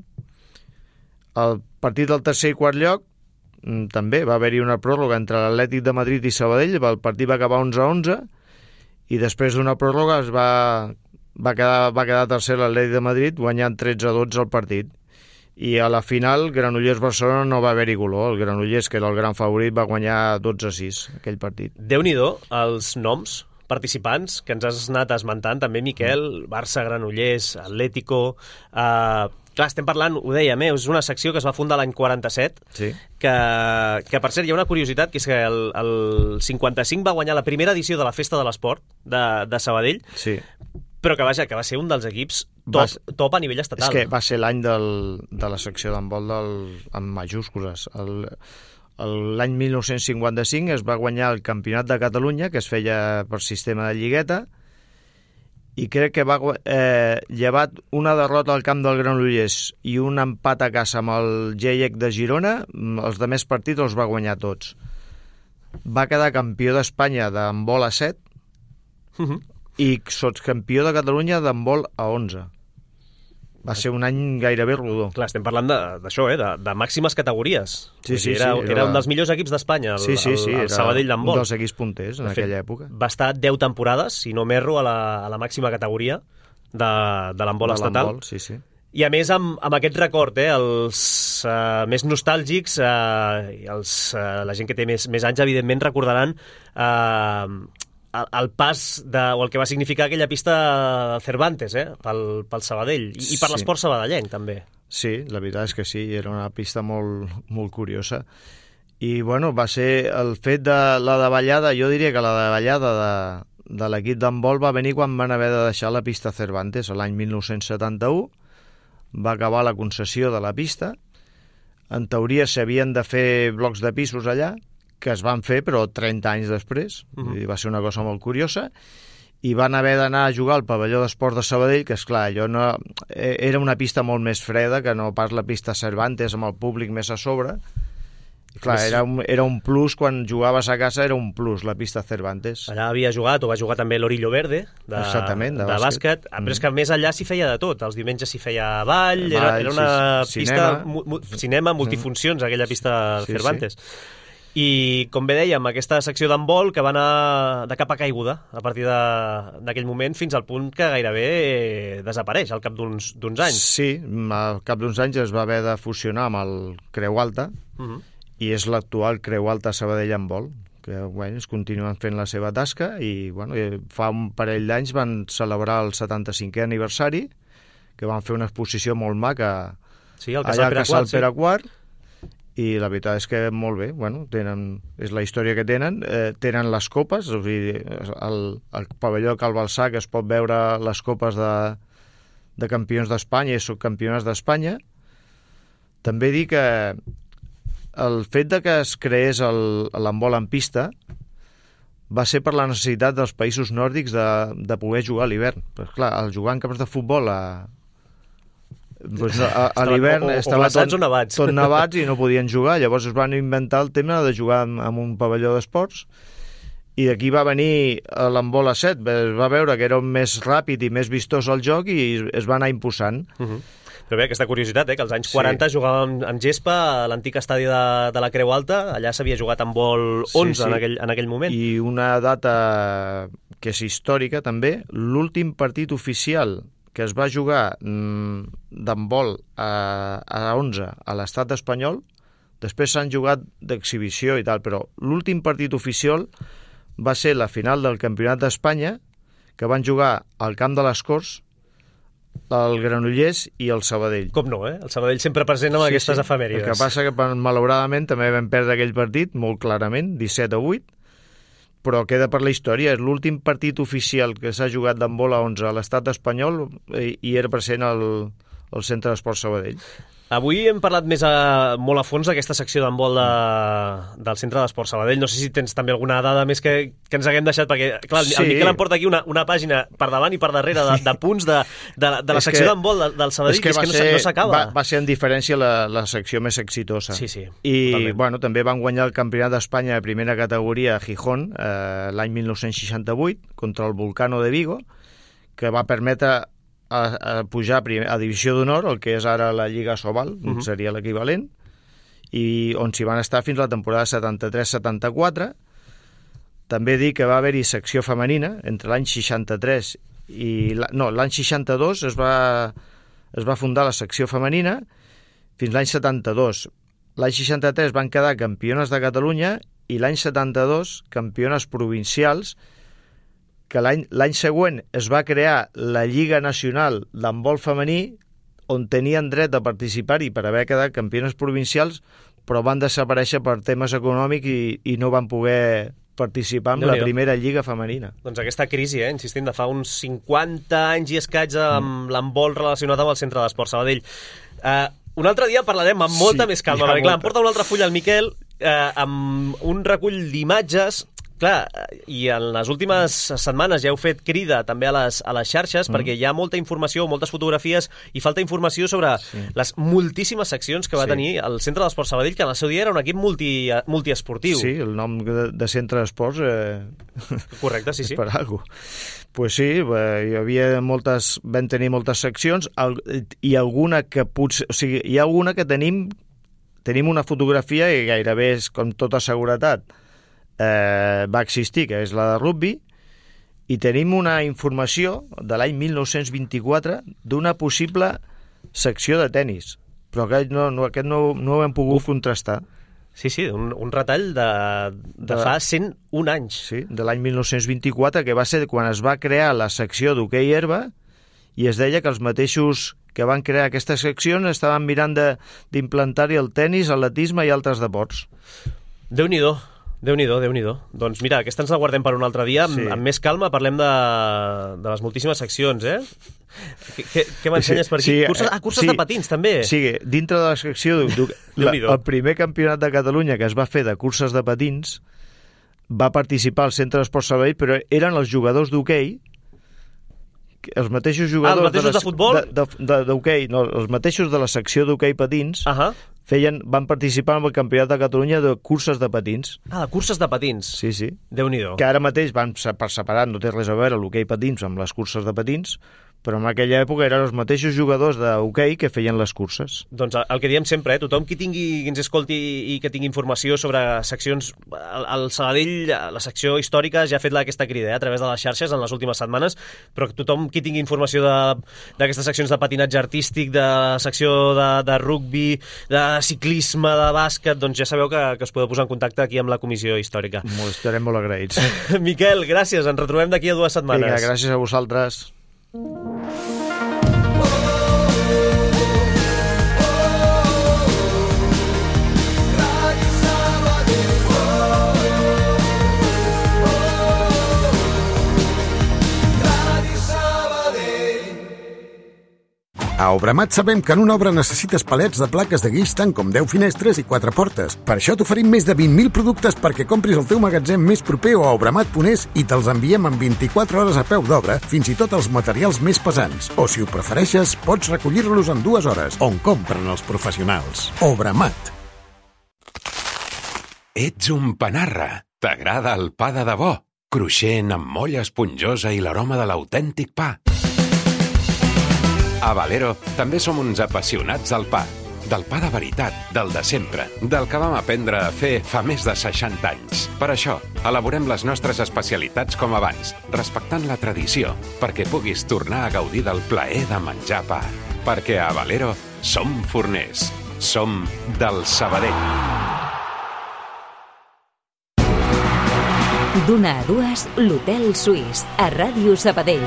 El partit del tercer i quart lloc també va haver-hi una pròrroga entre l'Atlètic de Madrid i Sabadell, el partit va acabar 11-11 i després d'una pròrroga va quedar tercer l'Atlètic de Madrid guanyant 13-12 el partit, i a la final Granollers-Barcelona no va haver-hi color. El Granollers, que era el gran favorit, va guanyar 12-6 aquell partit. Déu-n'hi-do els noms participants que ens has anat esmentant també, Miquel. Barça, Granollers, Atlético... Clar, estem parlant, ho dèiem, és una secció que es va fundar l'any 47, sí. que per cert hi ha una curiositat, que és que el 55 va guanyar la primera edició de la Festa de l'Esport de Sabadell, sí. Però que va ser un dels equips top a nivell estatal. És que va ser l'any de la secció d'handbol amb majúscules. L'any 1955 es va guanyar el Campionat de Catalunya, que es feia per sistema de lligueta, i crec que va llevat una derrota al camp del Granollers i un empat a casa amb el GIEC de Girona, els demés partits els va guanyar tots. Va quedar campió d'Espanya d'handbol a 7 i sotscampió de Catalunya d'handbol a 11. Va ser un any gairebé rodó. Clar, estem parlant d'això, de màximes categories. Sí, era un dels millors equips d'Espanya, el Sabadell d'handbol. Un dels equips punters en aquella època. Va estar 10 temporades, si no m'erro, a la màxima categoria de l'handbol estatal. Sí. I a més, amb aquest record, els més nostàlgics, la gent que té més anys, evidentment, recordaran el pas o el que va significar aquella pista Cervantes, pel Sabadell, i per l'esport sabadellenc, també. Sí, la veritat és que sí, era una pista molt, molt curiosa. I, bueno, va ser el fet de la davallada, jo diria que la davallada de l'equip d'handbol va venir quan van haver de deixar la pista Cervantes, l'any 1971, va acabar la concessió de la pista, en teoria s'havien de fer blocs de pisos allà, que es van fer, però 30 anys després, i va ser una cosa molt curiosa, i van haver d'anar a jugar al pavelló d'esport de Sabadell, que, esclar, era una pista molt més freda que no pas la pista Cervantes, amb el públic més a sobre. Clar, era un plus, quan jugaves a casa era un plus, la pista Cervantes. Allà havia jugat, o va jugar també l'Orillo Verde, de bàsquet, però és que més allà s'hi feia de tot, els diumenges s'hi feia ball, era una pista, cinema, multifuncions, aquella pista Cervantes. I, com bé dèiem, aquesta secció d'handbol que va anar de capa caiguda a partir d'aquell moment fins al punt que gairebé desapareix al cap d'uns anys. Sí, al cap d'uns anys es va haver de fusionar amb el Creu Alta, i és l'actual Creu Alta Sabadell Handbol, que es continuen fent la seva tasca, i fa un parell d'anys van celebrar el 75è aniversari, que van fer una exposició molt maca allà al Casal Pere IV, i la veritat és que molt bé, és la història que tenen, tenen les copes, o sigui, al pavelló de Cal Balsà, que es pot veure les copes de campions d'Espanya i subcampionats d'Espanya. També dir que el fet de que es creés l'handbol en pista va ser per la necessitat dels països nòrdics de poder jugar a l'hivern. Però, clar, al jugar en camps de futbol a l'hivern estava tot nevats i no podien jugar, llavors es van inventar el tema de jugar en un pavelló d'esports, i d'aquí va venir l'handbol a 7, es va veure que era més ràpid i més vistós el joc i es va anar imposant. Però bé, aquesta curiositat, que als anys 40 jugàvem amb gespa a l'antic estadi de la Creu Alta, allà s'havia jugat handbol 11 en aquell moment. I una data que és històrica també, l'últim partit oficial que es va jugar d'handbol a 11 a l'estat espanyol, després s'han jugat d'exhibició i tal, però l'últim partit oficial va ser la final del Campionat d'Espanya, que van jugar al Camp de les Corts, el Granollers i el Sabadell. Com no, El Sabadell sempre present amb aquestes efemèrides. El que passa que, malauradament, també vam perdre aquell partit, molt clarament, 17-8, però queda per la història. És l'últim partit oficial que s'ha jugat d'handbol a 11 a l'estat espanyol i era present al Centre d'Esport Sabadell. Avui hem parlat molt a fons d'aquesta secció d'handbol del Centre d'Esport Sabadell. No sé si tens també alguna dada més que ens haguem deixat, perquè clar, el Miquel em porta aquí una pàgina per davant i per darrere de punts de la secció d'handbol del Sabadell, que és que no s'acaba. Va ser en diferència la secció més exitosa. Sí, I també van guanyar el Campionat d'Espanya de primera categoria a Gijón l'any 1968 contra el Vulcano de Vigo, que va permetre a pujar a Divisió d'Honor, el que és ara la Lliga Sobal, seria l'equivalent, i on s'hi van estar fins la temporada 73-74. També dir que va haver-hi secció femenina entre l'any 63 i l'any 62 es va fundar la secció femenina fins l'any 72. L'any 63 van quedar campiones de Catalunya i l'any 72 campiones provincials, que l'any següent es va crear la Lliga Nacional d'Handbol Femení, on tenien dret a participar-hi per haver quedat campiones provincials, però van desaparèixer per temes econòmics i no van poder participar en la primera Lliga Femenina. Doncs aquesta crisi, insistim, de fa uns 50 anys i escaig amb l'handbol relacionat amb el Centre d'Esport Sabadell. Un altre dia parlarem amb molta més calma, perquè clar, em porta una altra fulla al Miquel amb un recull d'imatges. Clar, i en les últimes setmanes ja heu fet crida també a les xarxes perquè hi ha molta informació, moltes fotografies i falta informació sobre les moltíssimes seccions que va tenir el Centre d'Esports Sabadell, que en el seu dia era un equip multiesportiu. Sí, el nom de Centre d'Esports correcte, sí. És per alguna cosa. Pues sí, vam tenir moltes seccions i alguna que potser... O sigui, hi ha alguna que tenim una fotografia i gairebé és com tota seguretat va existir, que és la de rugby, i tenim una informació de l'any 1924 d'una possible secció de tennis, però aquest no ho hem pogut contrastar. Sí, un retall de fa 101 anys. Sí, de l'any 1924, que va ser quan es va crear la secció d'hoquei herba, i es deia que els mateixos que van crear aquesta secció estaven mirant d'implantar-hi el tennis, l'atletisme i altres deports. Déu-n'hi-do. Doncs mira, aquesta ens la guardem per un altre dia. Sí. Amb més calma parlem de les moltíssimes seccions, eh? Què m'ensenyes per aquí? Curses de patins, també. Sí, dintre de la secció el primer campionat de Catalunya que es va fer de curses de patins va participar al Centre d'Esports Sabadell, però eren els jugadors d'hoquei, els mateixos jugadors de futbol? D'hoquei, no, els mateixos de la secció d'hoquei patins van participar en el Campionat de Catalunya de curses de patins. De curses de patins? Sí. Déu-n'hi-do. Que ara mateix van per separat, no té res a veure l'hoquei patins amb les curses de patins, però en aquella època eren els mateixos jugadors d'hoquei que feien les curses. Doncs el que diem sempre, tothom qui ens escolti i que tingui informació sobre seccions, el Sabadell, la secció històrica ja ha fet aquesta crida a través de les xarxes en les últimes setmanes, però tothom qui tingui informació d'aquestes seccions de patinatge artístic, de secció de rugbi, de ciclisme, de bàsquet, doncs ja sabeu que es podeu posar en contacte aquí amb la comissió històrica. Estarem molt agraïts. Miquel, gràcies, ens retrobem d'aquí a 2 setmanes. Vinga, gràcies a vosaltres. A Obramat sabem que en una obra necessites palets de plaques de guix tant com 10 finestres i 4 portes. Per això t'oferim més de 20.000 productes perquè compris el teu magatzem més proper o a obramat.es i te'ls enviem en 24 hores a peu d'obra, fins i tot els materials més pesants. O, si ho prefereixes, pots recollir-los en 2 hores, on compren els professionals. Obramat. Ets un panarra. T'agrada el pa de debò? Cruixent, amb molla esponjosa i l'aroma de l'autèntic pa. A Valero també som uns apassionats del pa. Del pa de veritat, del de sempre, del que vam aprendre a fer fa més de 60 anys. Per això, elaborem les nostres especialitats com abans, respectant la tradició, perquè puguis tornar a gaudir del plaer de menjar pa. Perquè a Valero som forners. Som del Sabadell. D'una a 2, l'Hotel Suís, a Ràdio Sabadell.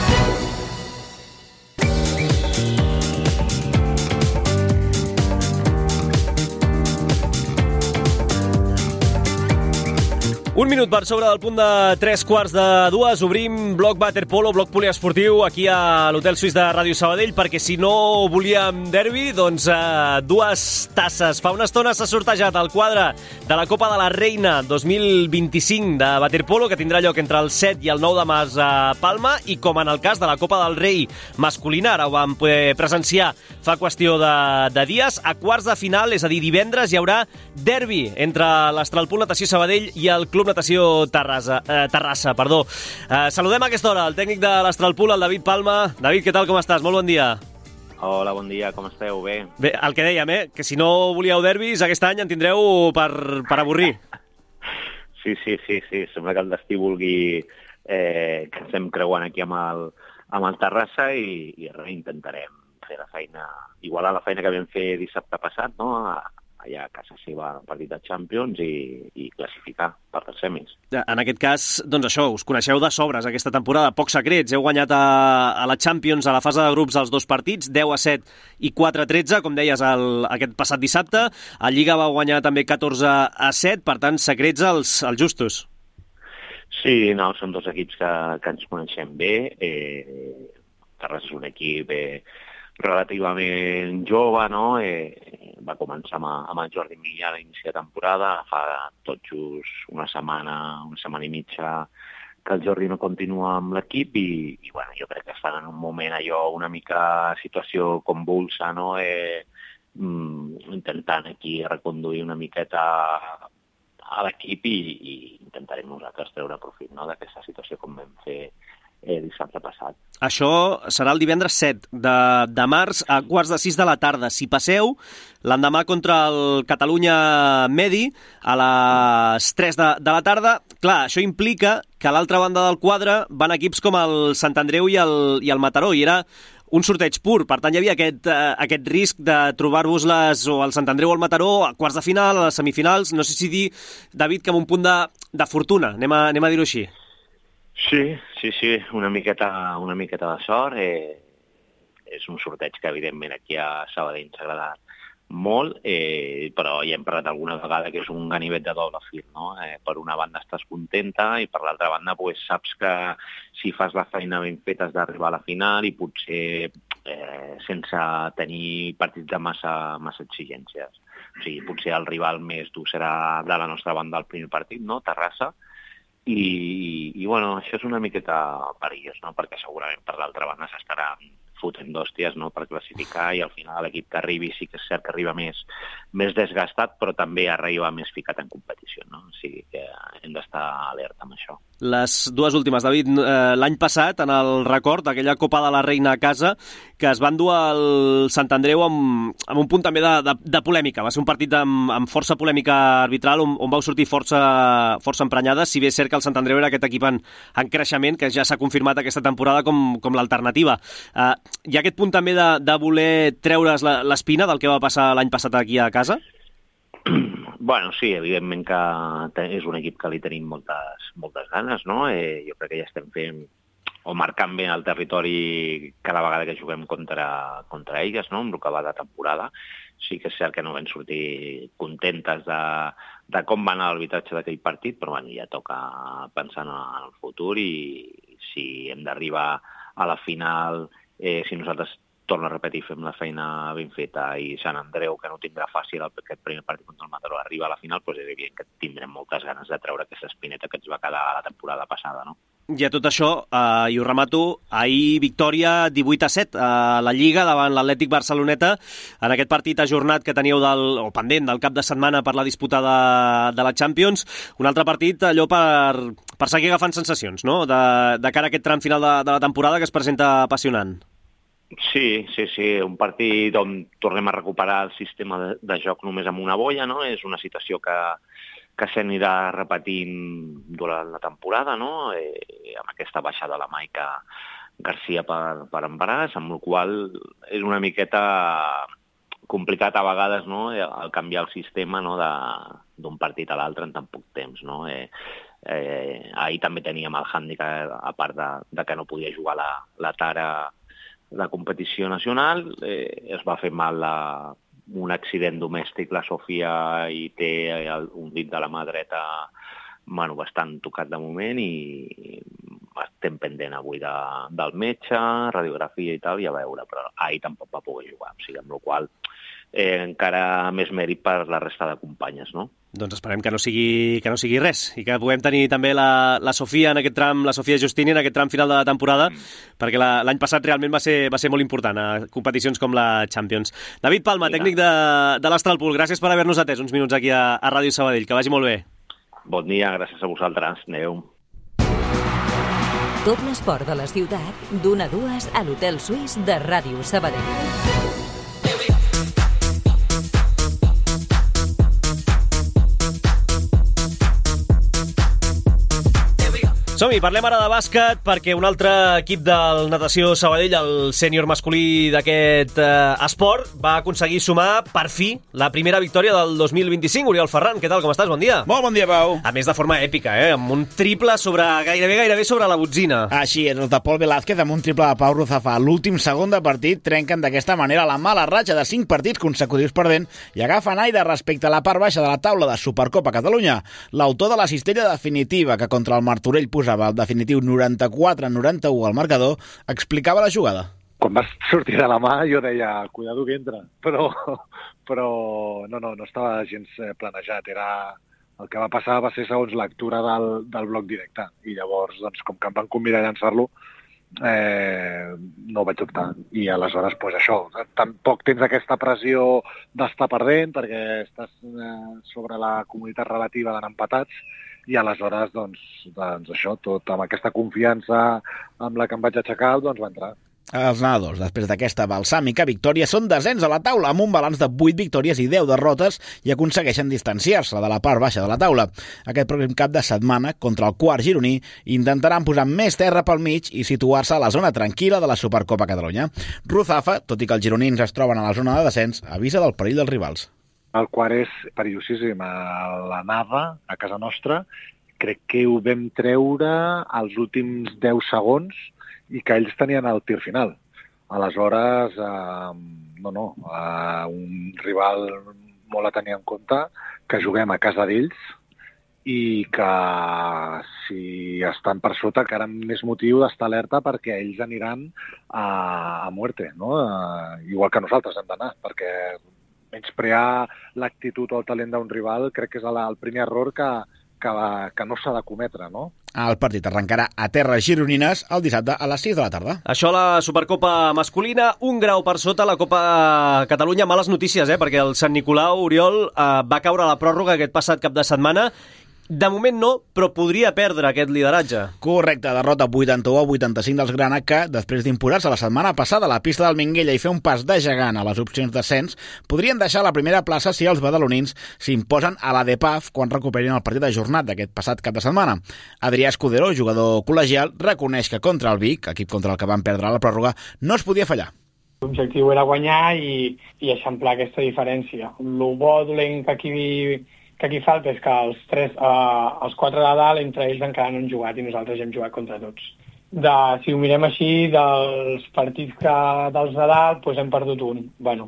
Un minut per sobre del punt de 3:45. Obrim bloc waterpolo, bloc poliesportiu aquí a l'Hotel Suís de Ràdio Sabadell, perquè si no volíem derbi, doncs 2 tasses. Fa una estona s'ha sortejat el quadre de la Copa de la Reina 2025 de waterpolo, que tindrà lloc entre el 7 i el 9 de març a Palma, i com en el cas de la Copa del Rei masculina, ara ho vam poder presenciar fa qüestió de dies, a quarts de final, és a dir, divendres, hi haurà derbi entre l'Astralpool Natació Sabadell i el Club Natació Terrassa. Saludem a aquesta hora el tècnic de l'Astralpool, el David Palma. David, què tal, com estàs? Molt bon dia. Hola, bon dia, com esteu? Bé, el que dèiem, que si no volíeu derbis, aquest any en tindreu per avorrir. Sí, sembla que el destí vulgui que ens estem creuant aquí amb el Terrassa i res, intentarem fer la feina, igualar la feina que vam fer dissabte passat, no?, allà a casa seva el partit de Champions i classificar per les semis. En aquest cas, doncs això, us coneixeu de sobres aquesta temporada, pocs secrets. Heu guanyat a la Champions a la fase de grups els 2 partits, 10-7 i 4-13, com deies, aquest passat dissabte. A Lliga vau guanyar també 14-7, per tant, secrets els justos. Sí, no, són 2 equips que ens coneixem bé. Terrassa és un equip relativament jove, no? Va començar amb el Jordi Millà a l'inici de temporada, fa tot just una setmana i mitja que el Jordi no continua amb l'equip i bueno, jo crec que estan en un moment allò, una mica situació convulsa, no? Intentant aquí reconduir una miqueta a l'equip i intentarem nosaltres treure profit, no?, d'aquesta situació com vam fer dissabte passat. Això serà el divendres 7 de març a 5:15 de la tarda. Si passeu, l'endemà contra el Catalunya Medi a les 3 de la tarda. Clar, això implica que a l'altra banda del quadre van equips com el Sant Andreu i el Mataró, i era un sorteig pur. Per tant, hi havia aquest risc de trobar-vos-les o al Sant Andreu o al Mataró a quarts de final, a les semifinals. No sé si dir, David, que amb un punt de fortuna, anem a dir-ho així. Sí, una miqueta de sort. És un sorteig que, evidentment, aquí a Sabadell ens ha agradat molt, però ja hem parlat alguna vegada que és un ganivet de doble fil, no? Per una banda estàs contenta i per l'altra banda pues, saps que si fas la feina ben feta has d'arribar a la final i potser sense tenir partits de massa exigències. O sigui, potser el rival més dur serà de la nostra banda el primer partit, no? Terrassa. I bueno, això és una miqueta perillós, no? Perquè segurament per l'altra banda s'estarà fotent d'hòsties, no? Per classificar, i al final l'equip que arribi sí que és cert que arriba més desgastat, però també arriba més ficat en competició, no? O sigui que hem d'estar alerta amb això. Les dues últimes, David, l'any passat, en el record, aquella Copa de la Reina a casa, que es van dur al Sant Andreu amb un punt també de polèmica. Va ser un partit amb força polèmica arbitral on vau sortir força emprenyades, si bé és cert que el Sant Andreu era aquest equip en creixement, que ja s'ha confirmat aquesta temporada com l'alternativa. Hi ha aquest punt també de voler treure's l'espina del que va passar l'any passat aquí a casa? Bueno, sí, evidentment que és un equip que li tenim moltes ganes, no? Jo crec que ja estem fent o marcant bé el territori cada vegada que juguem contra elles, no? Amb el que va de temporada. Sí que és cert que no vam sortir contentes de com va anar l'arbitratge d'aquell partit, però bueno, ja toca pensar en el futur, i si hem d'arribar a la final, si nosaltres, torno a repetir, fem la feina ben feta i Sant Andreu, que no tindrà fàcil aquest primer partit contra el Mataró, arriba a la final, doncs és evident que tindrem moltes ganes de treure aquesta espineta que ens va quedar la temporada passada, no? I a tot això, i ho remato, ahir victòria 18-7 a la Lliga davant l'Atlètic Barceloneta, en aquest partit ajornat que teníeu pendent del cap de setmana per la disputa de la Champions. Un altre partit, allò per seguir agafant sensacions, no?, de cara a aquest tram final de la temporada que es presenta apassionant. Sí, un partit on tornem a recuperar el sistema de joc només amb una boia, no? És una situació que s'anirà repetint durant la temporada, no? Amb aquesta baixada de la Maica Garcia per embaràs, amb la qual és una miqueta complicat a vegades, no?, el canviar el sistema, no?, d'un partit a l'altre en tan poc temps, no? Ahir també teníem el hàndicap, a part de que no podia jugar la Tara la competició nacional, es va fer mal un accident domèstic, la Sofia, i té un dit de la mà dreta bastant tocat de moment, i estem pendent avui del metge, radiografia i tal, i a veure, però ahir tampoc va poder jugar, o sigui, amb la qual encara més mèrit per la resta de companyes, no? Doncs esperem que no sigui res i que puguem tenir també la Sofia en aquest tram, la Sofia Justini en aquest tram final de la temporada, perquè l'any passat realment va ser molt important a competicions com la Champions. David Palma, tècnic de l'Astral Pool, gràcies per haver-nos atès uns minuts aquí a Ràdio Sabadell. Que vagi molt bé. Bon dia, gràcies a vosaltres. Adéu. Tot l'esport de la ciutat, d'1 a 2 a l'Hotel Suís de Ràdio Sabadell. Som-hi, parlem ara de bàsquet, perquè un altre equip del Natació Sabadell, el sènior masculí d'aquest esport, va aconseguir sumar, per fi, la primera victòria del 2025. Oriol Ferran, què tal, com estàs? Bon dia. Molt bon dia, Pau. A més, de forma èpica, amb un triple gairebé sobre la botzina. Així és, els de Pol Velázquez amb un triple de Pau Ruzafa. L'últim segon de partit trenquen d'aquesta manera la mala ratxa de 5 partits consecutius perdent i agafen aire respecte a la part baixa de la taula de Supercopa Catalunya. L'autor de la cistella definitiva, que contra el Martorell posava el definitiu 94-91 al marcador, explicava la jugada. Quan vas sortir de la mà jo deia, cuidado que entra, però no estava gens planejat. El que va passar va ser segons lectura del bloc directe, i llavors, doncs, com que em van convidar a llançar-lo, no vaig optar. I aleshores, doncs això, tampoc tens aquesta pressió d'estar perdent, perquè estàs sobre la comunitat relativa d'anar empatats, i aleshores, doncs això, tot amb aquesta confiança amb la que em vaig aixecar, doncs va entrar. Els nedadors, després d'aquesta balsàmica victòria, són desens a la taula, amb un balanç de 8 victòries i 10 derrotes, i aconsegueixen distanciar-se de la part baixa de la taula. Aquest pròxim cap de setmana, contra el quart gironí, intentaran posar més terra pel mig i situar-se a la zona tranquil·la de la Supercopa Catalunya. Ruzafa, tot i que els gironins es troben a la zona de descens, avisa del perill dels rivals. El quart és perillosíssim. A la Nava, a casa nostra, crec que ho vam treure als últims 10 segons i que ells tenien el tir final. Aleshores, un rival molt a tenir en compte, que juguem a casa d'ells i que si estan per sota encara amb més motiu d'estar alerta perquè ells aniran a muerte, no? Igual que nosaltres hem d'anar, perquè menysprear l'actitud o el talent d'un rival crec que és el primer error que no s'ha de cometre, no? El partit arrencarà a terres gironines el dissabte a les 6 de la tarda. Això a la Supercopa masculina, un grau per sota la Copa Catalunya. Males notícies, perquè el Sant Nicolau, Oriol, va caure a la pròrroga aquest passat cap de setmana. De moment no, però podria perdre aquest lideratge. Correcte, derrota 81-85 dels Grana, que, després d'imposar-se la setmana passada a la pista del Minguella i fer un pas de gegant a les opcions d'ascens, podrien deixar la primera plaça si els badalonins s'imposen a la DEPAF quan recuperin el partit ajornat d'aquest passat cap de setmana. Adrià Escudero, jugador col·legial, reconeix que contra el Vic, equip contra el que van perdre la pròrroga, no es podia fallar. L'objectiu era guanyar i eixamplar aquesta diferència. El bo dolent que aquí falta és que els 4 de dalt, entre ells encara no han jugat i nosaltres ja hem jugat contra tots. Si ho mirem així, dels partits dels de dalt, hem perdut un.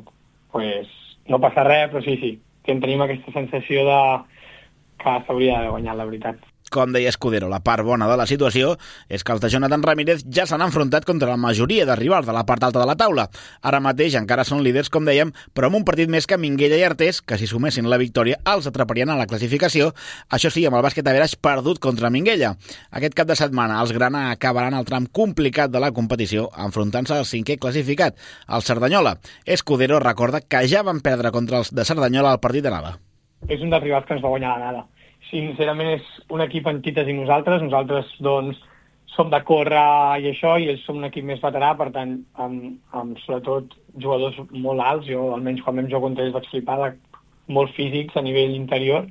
No passa res, però sí, tenim aquesta sensació que s'hauria d'haver guanyat, la veritat. Com deia Escudero, la part bona de la situació és que els de Jonathan Ramírez ja s'han enfrontat contra la majoria de rivals de la part alta de la taula. Ara mateix encara són líders, com dèiem, però amb un partit més que Minguella i Artés, que si sumessin la victòria els atraparien a la classificació, això sí, amb el bàsquet Averaix perdut contra Minguella. Aquest cap de setmana els Grana acabaran el tram complicat de la competició enfrontant-se al 5è classificat, el Cerdanyola. Escudero recorda que ja van perdre contra els de Cerdanyola al partit de Nava. És un dels rivals que ens va guanyar la Nava. Sincerament és un equip antítes i nosaltres doncs som de córrer i això, i ells som un equip més veterà, per tant, amb sobretot jugadors molt alts. Jo, almenys quan vam jugar contra ells, vaig flipar, molt físics a nivell interior,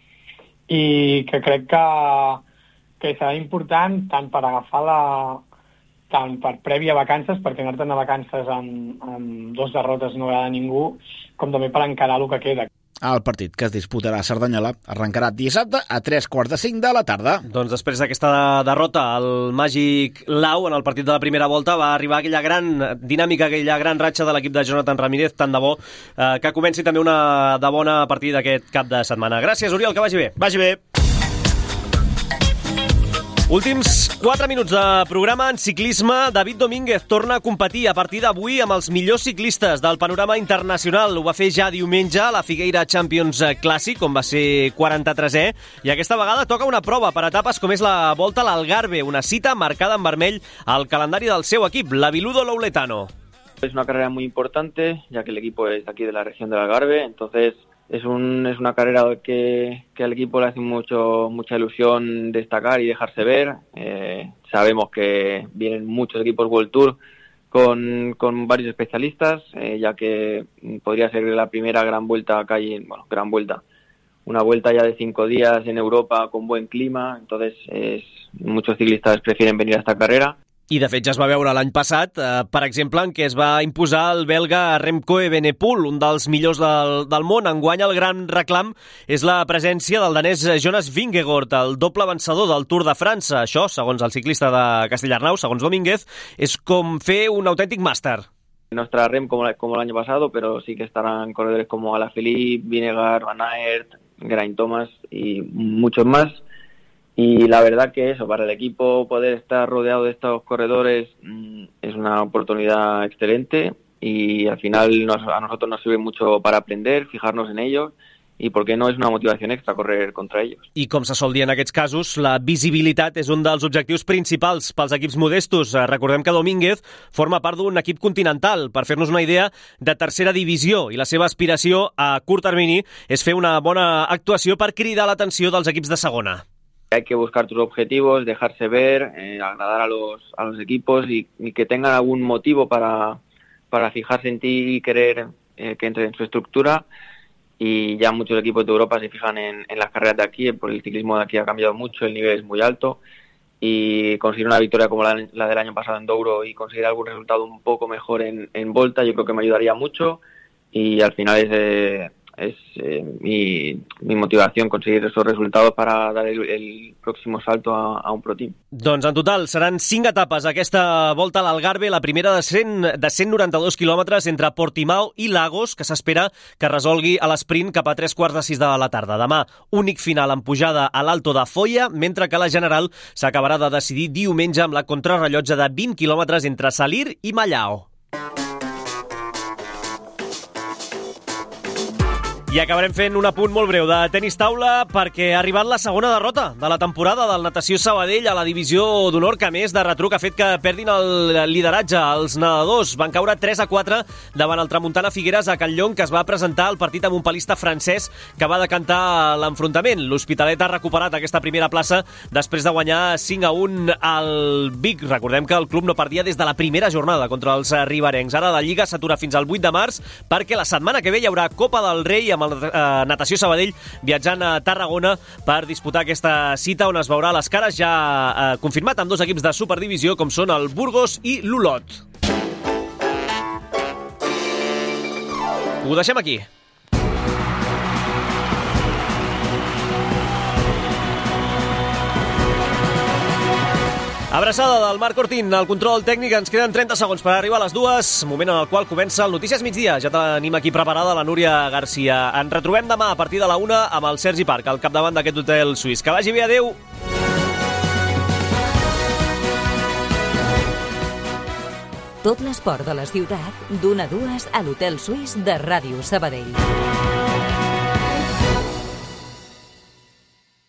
i que crec que serà important tant per agafar tant per prèvia vacances, perquè anar-te'n a vacances amb 2 derrotes no agrada a ningú, com també per encarar el que queda. El partit que es disputarà a Cerdanyola arrencarà dissabte a 3:45 de la tarda. Doncs després d'aquesta derrota, el Màgic Lau en el partit de la primera volta va arribar aquella gran dinàmica, aquella gran ratxa de l'equip de Jonathan Ramírez, tant de bo que comenci també una de bona a partir d'aquest cap de setmana. Gràcies, Oriol, que vagi bé. Vagi bé. Últims 4 minuts de programa en ciclisme. David Domínguez torna a competir a partir d'avui amb els millors ciclistes del panorama internacional. Ho va fer ja diumenge a la Figueira Champions Classic, on va ser 43è, i aquesta vegada toca una prova per etapes com és la Volta a l'Algarve, una cita marcada en vermell al calendari del seu equip, l'Aviludo Louletano. Es una carrera muy importante, ya que el equipo es de aquí de la región del Algarve, entonces es una carrera que al equipo le hace mucha ilusión destacar y dejarse ver. Sabemos que vienen muchos equipos World Tour con varios especialistas, ya que podría ser la primera gran vuelta acá, gran vuelta. Una vuelta ya de 5 días en Europa con buen clima, entonces muchos ciclistas prefieren venir a esta carrera. I, de fet, ja es va veure l'any passat, per exemple, en què es va imposar el belga Remco Evenepoel, un dels millors del món. Enguany el gran reclam és la presència del danès Jonas Vingegaard, el doble vencedor del Tour de França. Això, segons el ciclista de Castellarnau, segons Domínguez, és com fer un autèntic màster. No estará Rem como el año pasado, pero sí que estarán corredores como Alaphilippe, Vingegaard, Van Aert, Geraint Thomas y muchos más. Y la verdad que eso, para el equipo poder estar rodeado de estos corredores es una oportunidad excelente, y al final a nosotros nos sirve mucho para aprender, fijarnos en ellos, i per què no és una motivació extra correr contra ells. I com se sol dir en aquests casos, la visibilitat és un dels objectius principals pels equips modestos. Recordem que Domínguez forma part d'un equip continental, per fer-nos una idea, de tercera divisió, i la seva aspiració a curt termini és fer una bona actuació per cridar l'atenció dels equips de segona. Hay que buscar tus objetivos, dejarse ver, agradar a los equipos y que tengan algún motivo para fijarse en ti y querer que entre en su estructura. Y ya muchos equipos de Europa se fijan en las carreras de aquí, porque el ciclismo de aquí ha cambiado mucho, el nivel es muy alto, y conseguir una victoria como la del año pasado en Douro y conseguir algún resultado un poco mejor en Volta, yo creo que me ayudaría mucho, y al final es mi motivación conseguir esos resultados para dar el próximo salto a un Pro Team. Doncs en total seran 5 etapes aquesta volta a l'Algarve, la primera de 192 quilòmetres entre Portimao i Lagos, que s'espera que resolgui a l'esprint cap a 3:15 de la tarda. Demà, únic final en pujada a l'Alto de Foia, mentre que la general s'acabarà de decidir diumenge amb la contrarrellotge de 20 quilòmetres entre Salir i Mallao. I acabarem fent un apunt molt breu de tenis taula perquè ha arribat la segona derrota de la temporada del Natació Sabadell a la divisió d'honor, que a més de retruc ha fet que perdin el lideratge. Els nedadors van caure 3-4 davant el Tramuntana Figueres a Can Llong, que es va presentar al partit amb un palista francès que va decantar l'enfrontament. L'Hospitalet ha recuperat aquesta primera plaça després de guanyar 5-1 al Vic. Recordem que el club no perdia des de la primera jornada contra els riberencs. Ara la Lliga s'atura fins al 8 de març perquè la setmana que ve hi haurà Copa del Rei amb el Natació Sabadell viatjant a Tarragona per disputar aquesta cita on es veurà les cares ja confirmat amb 2 equips de Superdivisió com són el Burgos i l'Olot. Ho deixem aquí. Abraçada del Marc Ortín, al control tècnic. Ens queden 30 segons per arribar a les 2, moment en el qual comença el Notícies Migdia. Ja tenim aquí preparada la Núria Garcia. Ens retrobem demà a partir de la 1 amb el Sergi Parc, al capdavant d'aquest hotel suís. Que vagi bé, adeu! Tot l'esport de la ciutat, d'1 a 2 a l'hotel suís de Ràdio Sabadell.